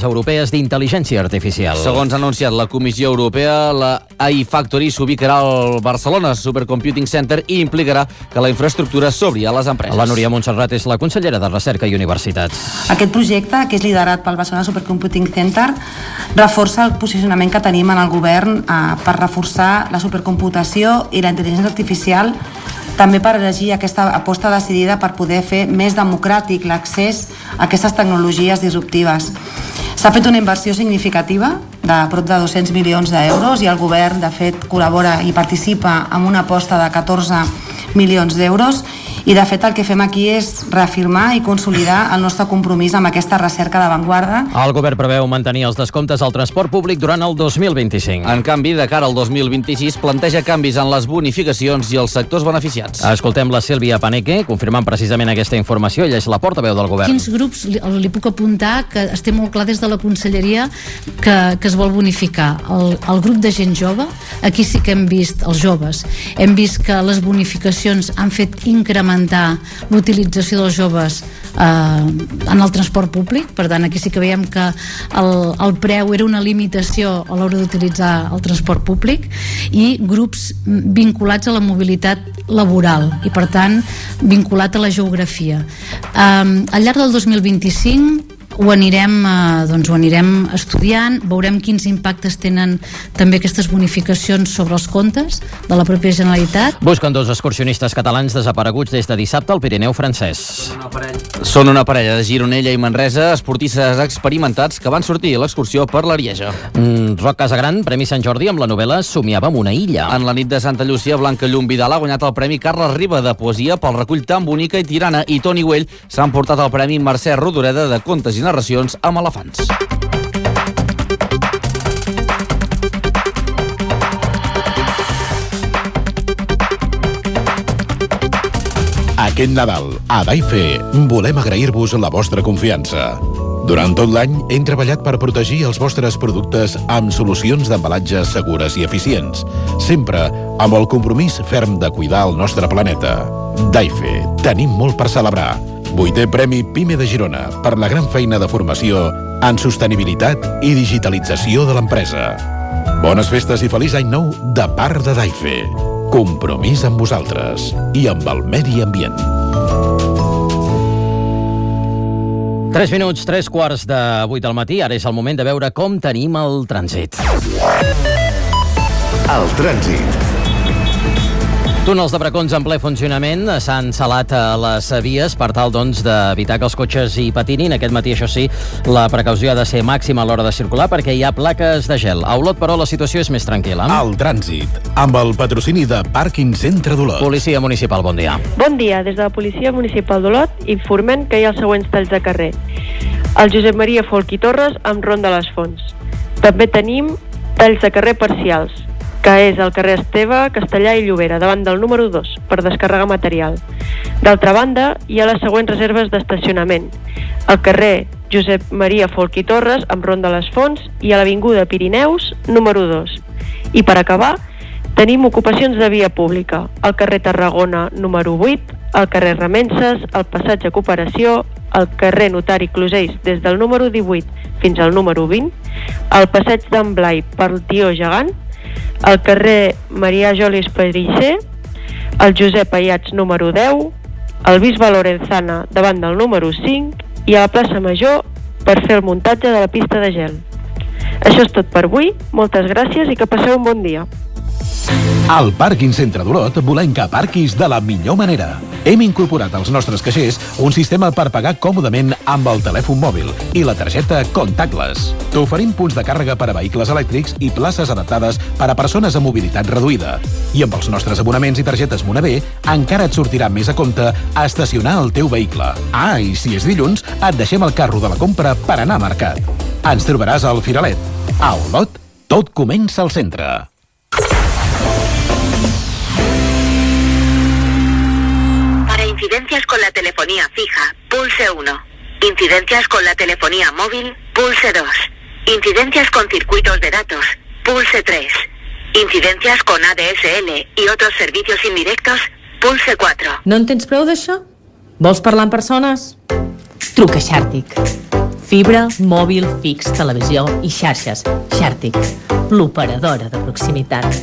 tecnologies d'intel·ligència artificial.
Segons ha anunciat la Comissió Europea, la AI Factory s'ubicarà al Barcelona Supercomputing Center i implicarà que la infraestructura s'obri a les empreses.
La Núria Montserrat és la consellera de Recerca i Universitats.
Aquest projecte, que és liderat pel Barcelona Supercomputing Center, reforça el posicionament que tenim en el govern per reforçar la supercomputació i la intel·ligència artificial, també per elegir aquesta aposta decidida per poder fer més democràtic l'accés a aquestes tecnologies disruptives. S'ha fet una inversió significativa de prop de 200 milions d'euros i el govern, de fet, col·labora i participa en una aposta de 14 milions d'euros i, de fet, el que fem aquí és reafirmar i consolidar el nostre compromís amb aquesta recerca d'avantguarda.
El govern preveu mantenir els descomptes al transport públic durant el 2025.
En canvi, de cara al 2026, planteja canvis en les bonificacions i els sectors beneficiats.
Escoltem la Sílvia Paneque, confirmant precisament aquesta informació. Ella és la portaveu del govern.
Quins grups li puc apuntar que es té molt clar des de la conselleria que es vol bonificar? El grup de gent jove, aquí sí que hem vist, els joves, hem vist que les bonificacions han fet incrementar l'utilització dels joves en el transport públic. Per tant, aquí sí que veiem que el preu era una limitació a l'hora d'utilitzar el transport públic, i grups vinculats a la mobilitat laboral i, per tant, vinculat a la geografia. Al llarg del 2025 ho anirem estudiant, veurem quins impactes tenen també aquestes bonificacions sobre els comptes de la pròpia Generalitat.
Busquen dos excursionistes catalans desapareguts des de dissabte al Pirineu francès.
Són una parella de Gironella i Manresa, esportistes experimentats que van sortir a l'excursió per l'Arieja.
Roc Casagran, Premi Sant Jordi amb la novel·la Somiàvem una illa.
En la nit de Santa Llúcia, Blanca Llum Vidal ha guanyat el Premi Carles Riba de Poesia pel recull Tan bonica i tirana, i Toni Güell s'ha emportat el Premi Mercè Rodoreda de Contes i narracions amb elefants.
Aquest Nadal, a Daife, volem agrair-vos la vostra confiança. Durant tot l'any hem treballat per protegir els vostres productes amb solucions d'embalatge segures i eficients, sempre amb el compromís ferm de cuidar el nostre planeta. Daife, tenim molt per celebrar. 8è Premi PIME de Girona per la gran feina de formació en sostenibilitat i digitalització de l'empresa. Bones festes i feliç any nou de part de Daife. Compromís amb vosaltres i amb el medi ambient.
3 minuts, 3:15 del matí. Ara és el moment de veure com tenim el trànsit.
El trànsit.
Túnels de bracons en ple funcionament, s'han salat a les vies per tal, doncs, d'evitar que els cotxes hi patinin. Aquest matí, això sí, la precaució ha de ser màxima a l'hora de circular perquè hi ha plaques de gel. A Olot, però, la situació és més tranquil·la.
El trànsit, amb el patrocini de Pàrquing Centre d'Olot.
Policia Municipal, bon dia.
Bon dia, des de la Policia Municipal d'Olot informem que hi ha els següents talls de carrer. El Josep Maria Folch i Torres amb Ronda les Fonts. També tenim talls de carrer parcials, que és el carrer Esteve, Castellà i Llobera, davant del número 2, per descarregar material. D'altra banda, hi ha les següents reserves d'estacionament. El carrer Josep Maria Folch i Torres, amb Ronda les Fonts, i a l'Avinguda Pirineus, número 2. I per acabar, tenim ocupacions de via pública. El carrer Tarragona, número 8, el carrer Remenses, el passatge Cooperació, el carrer Notari Closells des del número 18 fins al número 20, el passeig d'en Blai pel Tió Gegant, el carrer Marià Jolis Pellicer, el Josep Ayats número 10, el Bisbe Lorenzana davant del número 5 i a la plaça Major per fer el muntatge de la pista de gel. Això és tot per avui, moltes gràcies i que passeu un bon dia.
Al Pàrquing Centre d'Olot volem que aparquis de la millor manera. Hem incorporat als nostres caixers un sistema per pagar còmodament amb el telèfon mòbil i la targeta Contactless. T'oferim punts de càrrega per a vehicles elèctrics i places adaptades per a persones amb mobilitat reduïda. I amb els nostres abonaments i targetes Moneder encara et sortirà més a compte estacionar el teu vehicle. Ah, i si és dilluns, et deixem el carro de la compra per anar a mercat. Ens trobaràs al Firalet. A Olot, tot comença al centre.
Incidencias con la telefonía fija, pulse 1. Incidencias con la telefonía móvil, pulse 2. Incidencias con circuitos de datos, pulse 3. Incidencias con ADSL i otros servicios indirectos, pulse 4.
No en tens prou d'això? Vols parlar amb persones? Truca a Xàrtic.
Fibra, mòbil, fix, televisió i xarxes. Xàrtic, l'operadora de proximitat.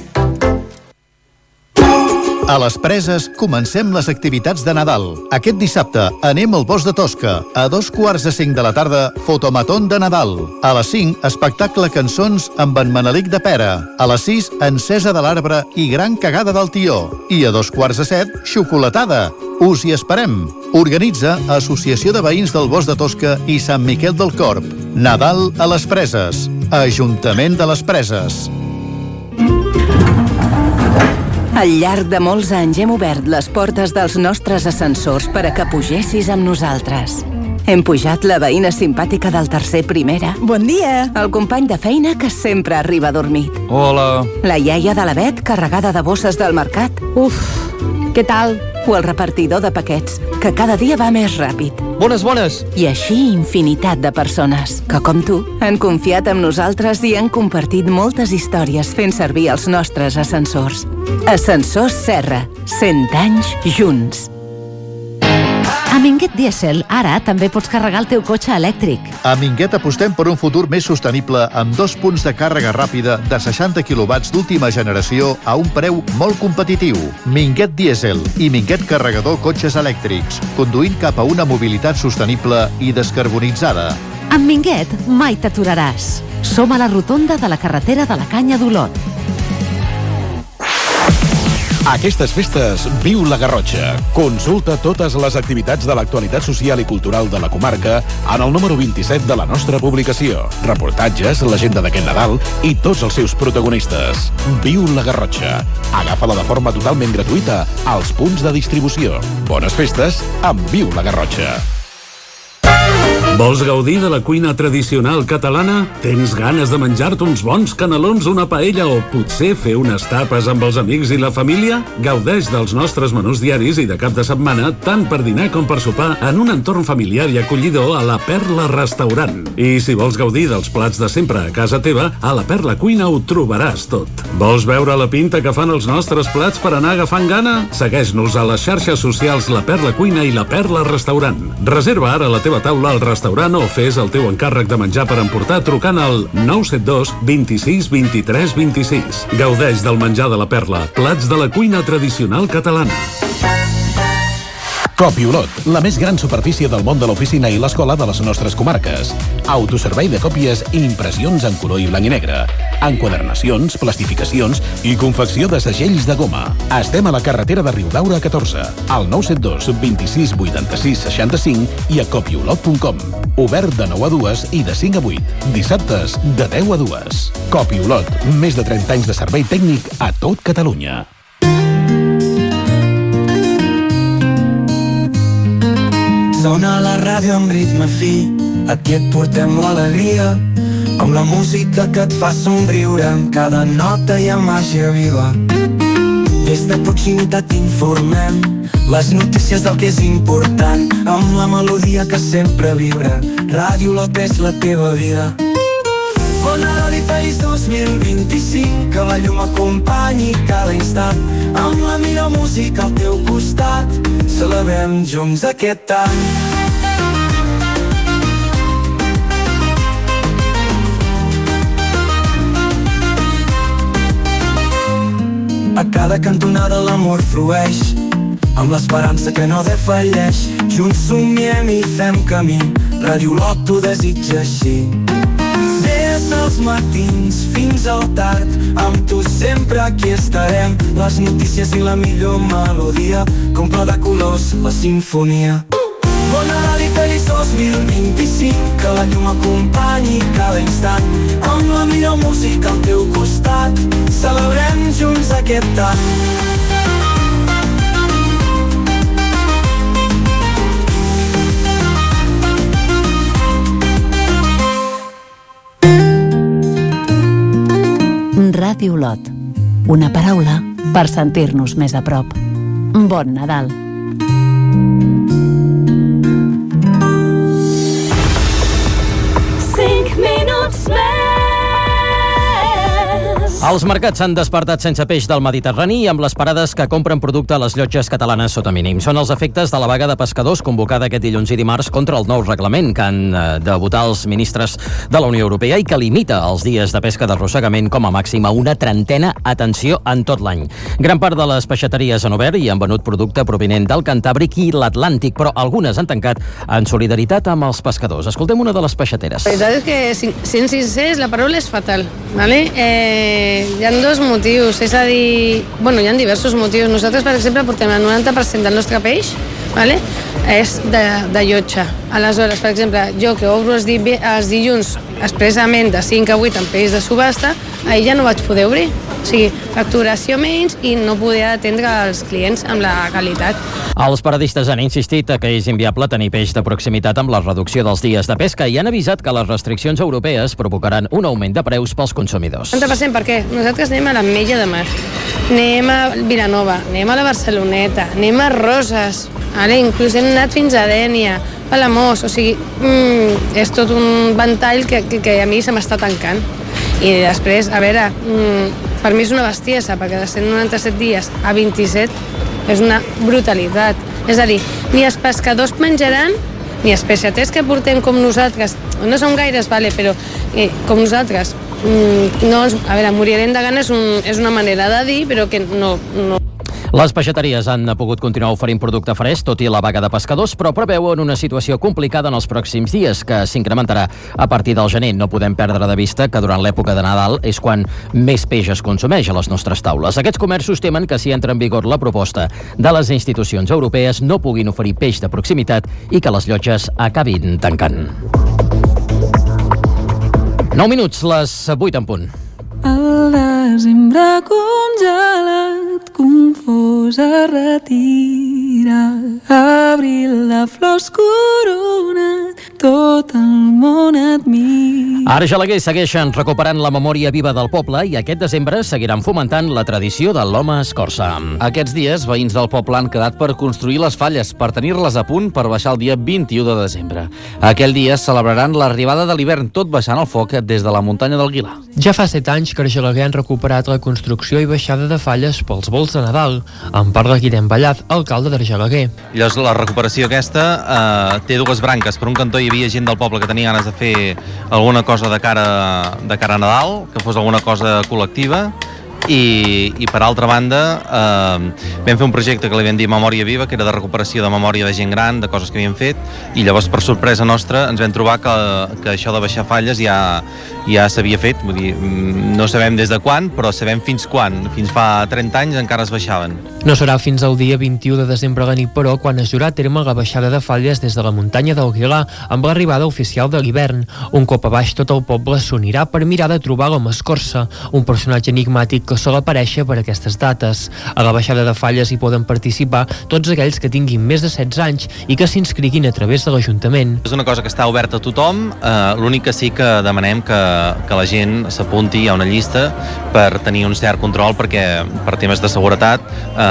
A les Preses comencem les activitats de Nadal. Aquest dissabte anem al Bosc de Tosca. A 2:45 de la tarda, fotomatón de Nadal. A les 5, espectacle cançons amb en Manelic de Pera. A les 6, encesa de l'arbre i gran cagada del tió. I a 6:45, xocolatada. Us hi esperem. Organitza Associació de Veïns del Bosc de Tosca i Sant Miquel del Corb. Nadal a les Preses. Ajuntament de les Preses.
Al llarg de molts anys hem obert les portes dels nostres ascensors per a que pugessis amb nosaltres. Hem pujat la veïna simpàtica del tercer primera. Bon dia! El company de feina que sempre arriba adormit.
Hola!
La iaia de la Bet carregada de bosses del mercat. Uf, què tal? O el repartidor de paquets, que cada dia va més ràpid.
Bones, bones!
I així infinitat de persones que, com tu, han confiat en nosaltres i han compartit moltes històries fent servir els nostres ascensors. Ascensors Serra, 100 anys junts.
A Minguet Diesel, ara també pots carregar el teu cotxe elèctric.
A Minguet apostem per un futur més sostenible amb 2 punts de càrrega ràpida de 60 kW d'última generació a un preu molt competitiu. Minguet Diesel i Minguet Carregador Cotxes Elèctrics, conduint cap a una mobilitat sostenible i descarbonitzada.
Amb Minguet mai t'aturaràs. Som a la rotonda de la carretera de la Canya d'Olot.
Aquestes festes, viu la Garrotxa. Consulta totes les activitats de l'actualitat social i cultural de la comarca en el número 27 de la nostra publicació. Reportatges, l'agenda d'aquest Nadal i tots els seus protagonistes. Viu la Garrotxa. Agafa-la de forma totalment gratuïta als punts de distribució. Bones festes amb Viu la Garrotxa.
Vols gaudir de la cuina tradicional catalana? Tens ganes de menjar-te uns bons canelons, una paella o potser fer unes tapes amb els amics i la família? Gaudeix dels nostres menús diaris i de cap de setmana, tant per dinar com per sopar, en un entorn familiar i acollidor a la Perla Restaurant. I si vols gaudir dels plats de sempre a casa teva, a la Perla Cuina ho trobaràs tot. Vols veure la pinta que fan els nostres plats per anar agafant gana? Segueix-nos a les xarxes socials La Perla Cuina i La Perla Restaurant. Reserva ara la teva taula al restaurant o fes el teu encàrrec de menjar per emportar trucant al 972 26 23 26. Gaudeix del menjar de la Perla, plats de la cuina tradicional catalana.
Copi Olot, la més gran superfície del món de l'oficina i l'escola de les nostres comarques. Autoservei de còpies i impressions en color i blanc i negre. Enquadernacions, plastificacions i confecció de segells de goma. Estem a la carretera de Riudaura 14, al 972 26 86 65 i a copiolot.com. Obert de 9 a 2 i de 5 a 8. Dissabtes de 10 a 2. Copi Olot, més de 30 anys de servei tècnic a tot Catalunya.
Sona la ràdio amb ritme fi, aquí et portem l'alegria, amb la música que et fa somriure, amb cada nota hi ha màgia viva. Des de proximitat t'informem, les notícies del que és important, amb la melodia que sempre vibra. Ràdio Olot és la teva vida. Bon Nadal i feliç 2025, que la llum acompanyi cada instant, amb la millor música al teu costat, celebrem junts aquest any. A cada cantonada l'amor flueix, amb l'esperança que no defalleix. Junts somiem i fem camí, Ràdio Olot t'ho desitja així. Des dels matins fins al tard, amb tu sempre aquí estarem. Les notícies i la millor melodia, comple de colors la sinfonia. Bon Nadal i feliç 2025, que la llum acompanyi cada instant, amb la millor música al teu costat, celebrem junts aquest any.
Ràdio Olot. Una paraula per sentir-nos més a prop. Bon Nadal.
Minuts més.
Els mercats s'han despertat sense peix del Mediterrani i amb les parades que compren producte a les llotges catalanes sota mínim. Són els efectes de la vaga de pescadors convocada aquest dilluns i dimarts contra el nou reglament que han de votar els ministres de la Unió Europea i que limita els dies de pesca d'arrossegament com a màxim a una trentena, atenció, en tot l'any. Gran part de les peixateries han obert i han venut producte provinent del Cantàbric i l'Atlàntic, però algunes han tancat en solidaritat amb els pescadors. Escoltem una de les peixateres.
La veritat és que, sent sincers, la paraula és fatal, ¿vale? Hi ha dos motius, és a dir, hi ha diversos motius. Nosaltres, per exemple, portem el 90% del nostre peix, ¿vale? És de llotja. Aleshores, per exemple, jo que obro els dilluns expressament de 5 a 8 en peix de subhasta, ahir ja no vaig poder obrir. O sigui, facturació menys i no poder atendre els clients amb la qualitat.
Els paradistes han insistit que és inviable tenir peix de proximitat amb la reducció dels dies de pesca i han avisat que les restriccions europees provocaran un augment de preus pels consumidors.
30% per què? Nosaltres anem a l'Ametlla de Mar, anem a Vilanova, anem a la Barceloneta, anem a Roses, inclús hem anat fins a Dénia, Palamós, o sigui, és tot un ventall que a mi se m'està tancant. I després, a veure, per mi és una bestiesa, perquè de 197 dies a 27 és una brutalitat. És a dir, ni els pescadors menjaran, ni els peixaters que portem com nosaltres, no som gaires, però com nosaltres, a veure, morirem de gana és una manera de dir, però que no.
Les peixateries han pogut continuar oferint producte fresc, tot i la vaga de pescadors, però preveuen una situació complicada en els pròxims dies, que s'incrementarà a partir del gener. No podem perdre de vista que durant l'època de Nadal és quan més peix es consumeix a les nostres taules. Aquests comerços temen que si entra en vigor la proposta de les institucions europees no puguin oferir peix de proximitat i que les llotges acabin tancant. 9 minuts, les 8 en punt.
El desembre congelat, confós es retira. Abril de flors coronat, tot el món admira.
Argelaguer segueixen recuperant la memòria viva del poble i aquest desembre seguiran fomentant la tradició de l'home escorça.
Aquests dies, veïns del poble han quedat per construir les falles, per tenir-les a punt per baixar el dia 21 de desembre. Aquell dia celebraran l'arribada de l'hivern, tot baixant el foc des de la muntanya del Guilar.
Ja fa 7 anys que Argelaguer han recuperat la construcció i baixada de falles pels vols de Nadal. En parla Guillem Ballaz, alcalde d'Argelaguer.
Llavors, la recuperació aquesta té dues branques. Per un cantó hi havia gent del poble que tenia ganes de fer alguna cosa de cara a Nadal, que fos alguna cosa col·lectiva, i per altra banda vam fer un projecte que li vam dir Memòria Viva, que era de recuperació de memòria de gent gran, de coses que havíem fet, i llavors per sorpresa nostra ens vam trobar que això de baixar falles ja s'havia fet, vull dir, no sabem des de quan, però sabem fins quan. Fins fa 30 anys encara es baixaven.
No serà fins al dia 21 de desembre a la nit, però, quan es durà a terme la baixada de falles des de la muntanya del Guilar, amb l'arribada oficial de l'hivern. Un cop a baix, tot el poble s'unirà per mirar de trobar l'home escorça, un personatge enigmàtic que sol aparèixer per aquestes dates. A la baixada de falles hi poden participar tots aquells que tinguin més de 16 anys i que s'inscriguin a través de l'Ajuntament.
És una cosa que està oberta a tothom, l'únic que sí que demanem que la gent s'apunti a una llista per tenir un cert control, perquè per temes de seguretat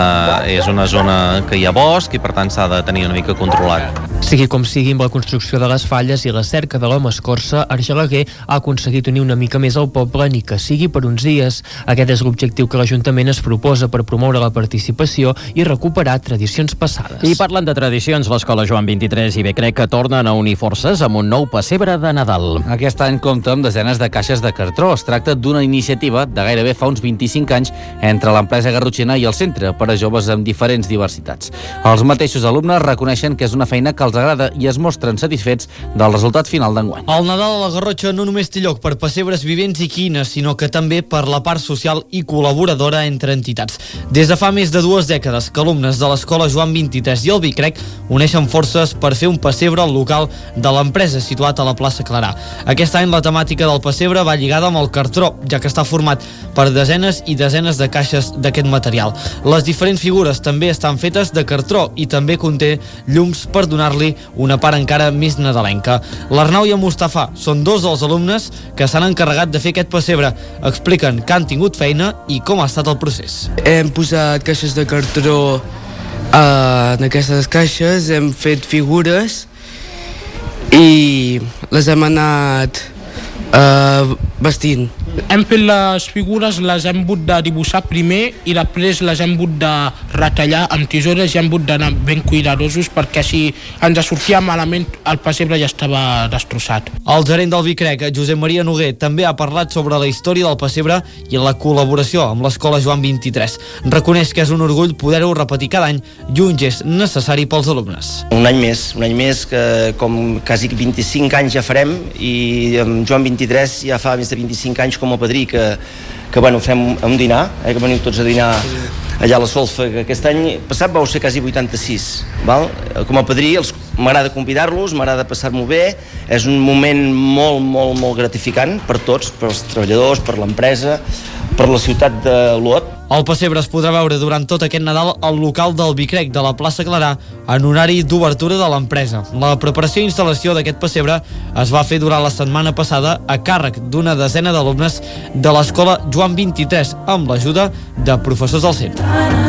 és una zona que hi ha bosc i per tant s'ha de tenir una mica controlat.
Sigui com sigui, amb la construcció de les falles i la cerca de l'home escorça, Argelaguer ha aconseguit unir una mica més al poble, ni que sigui per uns dies. Aquest és l'objectiu que l'Ajuntament es proposa per promoure la participació i recuperar tradicions passades.
I parlant de tradicions, l'Escola Joan 23 i Becrec que tornen a unir forces amb un nou pessebre de Nadal.
Aquest any compta amb desenes de caixes de cartró. Es tracta d'una iniciativa de gairebé fa uns 25 anys entre l'empresa garrotxina i el centre per a joves amb diferents diversitats. Els mateixos alumnes reconeixen que és una feina que els agrada i es mostren satisfets del resultat final d'enguany.
El Nadal a la Garrotxa no només té lloc per pessebres vivents i quines, sinó que també per la part social i col·laboradora entre entitats. Des de fa més de 2 dècades que alumnes de l'Escola Joan 23 i el Bicrec uneixen forces per fer un pessebre al local de l'empresa situat a la plaça Clarà. Aquest any la temàtica del pessebre va lligada amb el cartró, ja que està format per desenes i desenes de caixes d'aquest material. Les diferents figures també estan fetes de cartró i també conté llums per donar-li una part encara més nadalenca. L'Arnau i el Mustafà són 2 dels alumnes que s'han encarregat de fer aquest pessebre. Expliquen que han tingut feina i com ha estat el procés.
Hem posat caixes de cartró en aquestes caixes, hem fet figures i les hem anat vestint.
Hem fet les figures, les hem hagut de dibuixar primer i després les hem hagut de retallar amb tisores i hem hagut d'anar ben cuidadosos perquè si ens sortia malament el pessebre ja estava destrossat.
El gerent del Vicrec, Josep Maria Noguer, també ha parlat sobre la història del pessebre i la col·laboració amb l'Escola Joan 23. Reconeix que és un orgull poder-ho repetir cada any i un gest necessari pels alumnes.
Un any més que com quasi 25 anys ja farem i amb Joan 23 ja fa més de 25 anys com a padrí que fem un dinar, que veniu tots a dinar allà a la Solfa, que aquest any passat vau ser quasi 86, val? Com a padrí m'agrada convidar-los, m'agrada passar-m'ho bé, és un moment molt gratificant per tots, per als treballadors, per l'empresa, per la ciutat d'Olot.
El pessebre es podrà veure durant tot aquest Nadal al local del Vicrec de la plaça Clarà en horari d'obertura de l'empresa. La preparació i instal·lació d'aquest pessebre es va fer durant la setmana passada a càrrec d'una desena d'alumnes de l'escola Joan 23 amb l'ajuda de professors del centre.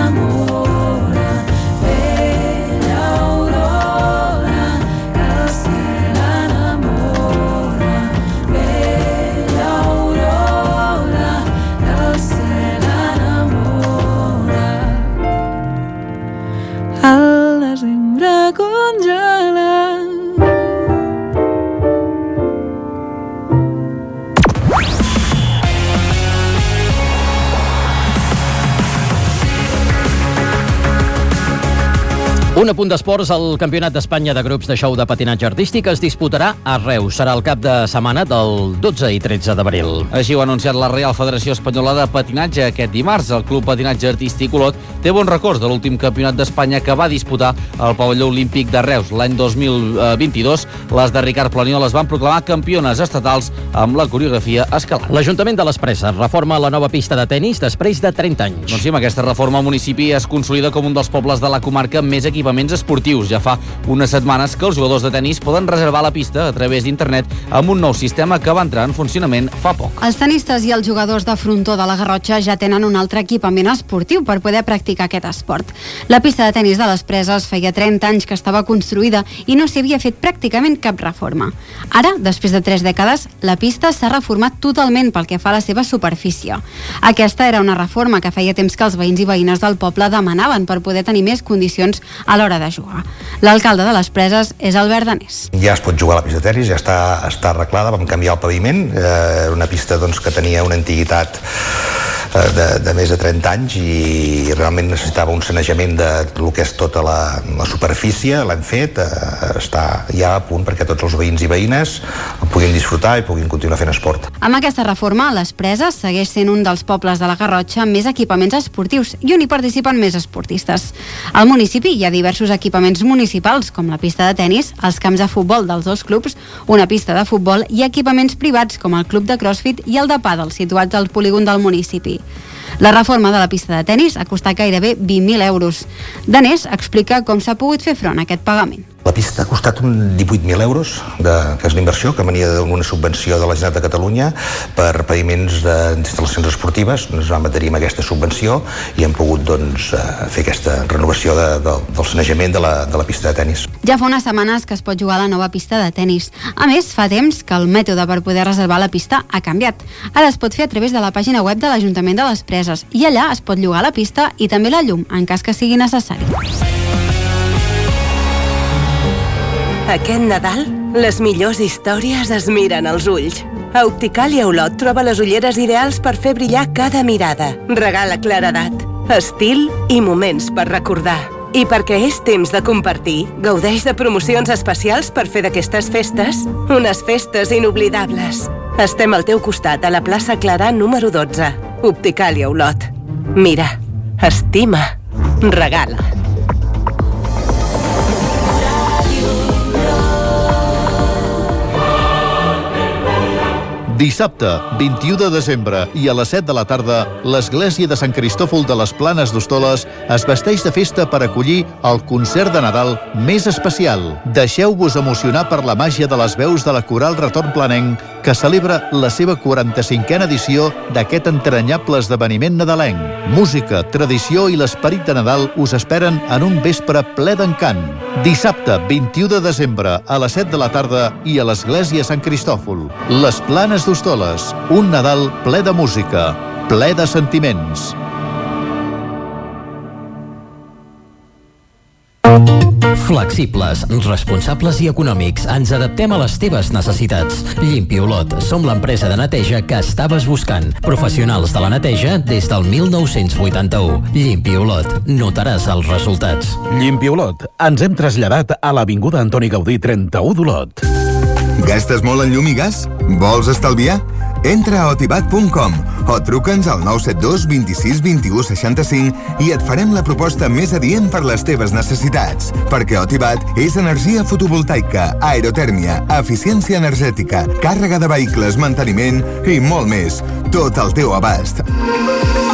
Al desembre congelat.
Un apunt d'esports, el Campionat d'Espanya de grups de xou de patinatge artístic es disputarà a Reus. Serà el cap de setmana del 12 i 13 d'abril.
Així ho ha anunciat la Real Federació Espanyola de Patinatge aquest dimarts. El Club Patinatge Artístic Olot té bons records de l'últim Campionat d'Espanya que va disputar al Pavelló Olímpic de Reus. L'any 2022, les de Ricard Planiol es van proclamar campiones estatals amb la coreografia escalant.
L'Ajuntament de les Preses reforma la nova pista de tennis després de 30 anys.
Doncs sí, amb aquesta reforma el municipi es consolida com un dels pobles de la comarca més equipaments esportius. Ja fa unes setmanes que els jugadors de tenis poden reservar la pista a través d'internet amb un nou sistema que va entrar en funcionament fa poc.
Els tenistes i els jugadors de frontó de la Garrotxa ja tenen un altre equipament esportiu per poder practicar aquest esport. La pista de tenis de les Preses feia 30 anys que estava construïda i no s'hi havia fet pràcticament cap reforma. Ara, després de 3 dècades, la pista s'ha reformat totalment pel que fa a la seva superfície. Aquesta era una reforma que feia temps que els veïns i veïnes del poble demanaven per poder tenir més condicions a l'hora de jugar. L'alcalde de les Preses és Albert Danés.
Ja es pot jugar a la pista de tenis, ja està arreglada, vam canviar el paviment, una pista que tenia una antiguitat de més de 30 anys i realment necessitava un sanejament del que és tota la superfície, l'hem fet, està ja a punt perquè tots els veïns i veïnes puguin disfrutar i puguin continuar fent esport.
Amb aquesta reforma, les Preses segueix sent un dels pobles de la Garrotxa amb més equipaments esportius i on hi participen més esportistes. Al municipi hi ha diversos equipaments municipals, com la pista de tenis, els camps de futbol dels dos clubs, una pista de futbol i equipaments privats com el club de CrossFit i el de pàdel, situats al polígon del municipi. La reforma de la pista de tenis ha costat gairebé 20.000 euros. Danés explica com s'ha pogut fer front a aquest pagament.
La pista ha costat 18.000 euros, que és l'inversió, que venia d'una subvenció de la Generalitat de Catalunya per paviments d'instal·lacions esportives. Ens vam adherir amb aquesta subvenció i hem pogut fer aquesta renovació del sanejament de la pista de tenis.
Ja fa unes setmanes que es pot jugar a la nova pista de tenis. A més, fa temps que el mètode per poder reservar la pista ha canviat. Ara es pot fer a través de la pàgina web de l'Ajuntament de les Preses i allà es pot llogar la pista i també la llum, en cas que sigui necessari.
Aquest Nadal, les millors històries es miren als ulls. A Opticàlia Olot troba les ulleres ideals per fer brillar cada mirada. Regala claredat, estil i moments per recordar. I perquè és temps de compartir, gaudeix de promocions especials per fer d'aquestes festes unes festes inoblidables. Estem al teu costat a la plaça Clarà número 12. Opticàlia Olot. Mira, estima, regala.
Dissabte, 21 de desembre i a les 7 de la tarda, l'església de Sant Cristòfol de les Planes d'Hostoles es vesteix de festa per acollir el concert de Nadal més especial. Deixeu-vos emocionar per la màgia de les veus de la coral Retorn Planenc que celebra la seva 45a edició d'aquest entranyable esdeveniment nadalenc. Música, tradició i l'esperit de Nadal us esperen en un vespre ple d'encant. Dissabte, 21 de desembre, a les 7 de la tarda i a l'Església Sant Cristòfol. Les Planes d'Hostoles, un Nadal ple de música, ple de sentiments.
Flexibles, responsables i econòmics. Ens adaptem a les teves necessitats. Limpiolot. Som l'empresa de neteja que estaves buscant. Professionals de la neteja des del 1981. Limpiolot. Notaràs els resultats.
Limpiolot. Ens hem traslladat a l'Avinguda Antoni Gaudí 31 d'Olot.
Gastes molt en llum i gas? Vols estalviar? Entra a otibat.com o truca'ns al 972 26 21 65 i et farem la proposta més adient per les teves necessitats. Perquè Otibat és energia fotovoltaica, aerotèrmia, eficiència energètica, càrrega de vehicles, manteniment i molt més. Tot al teu abast.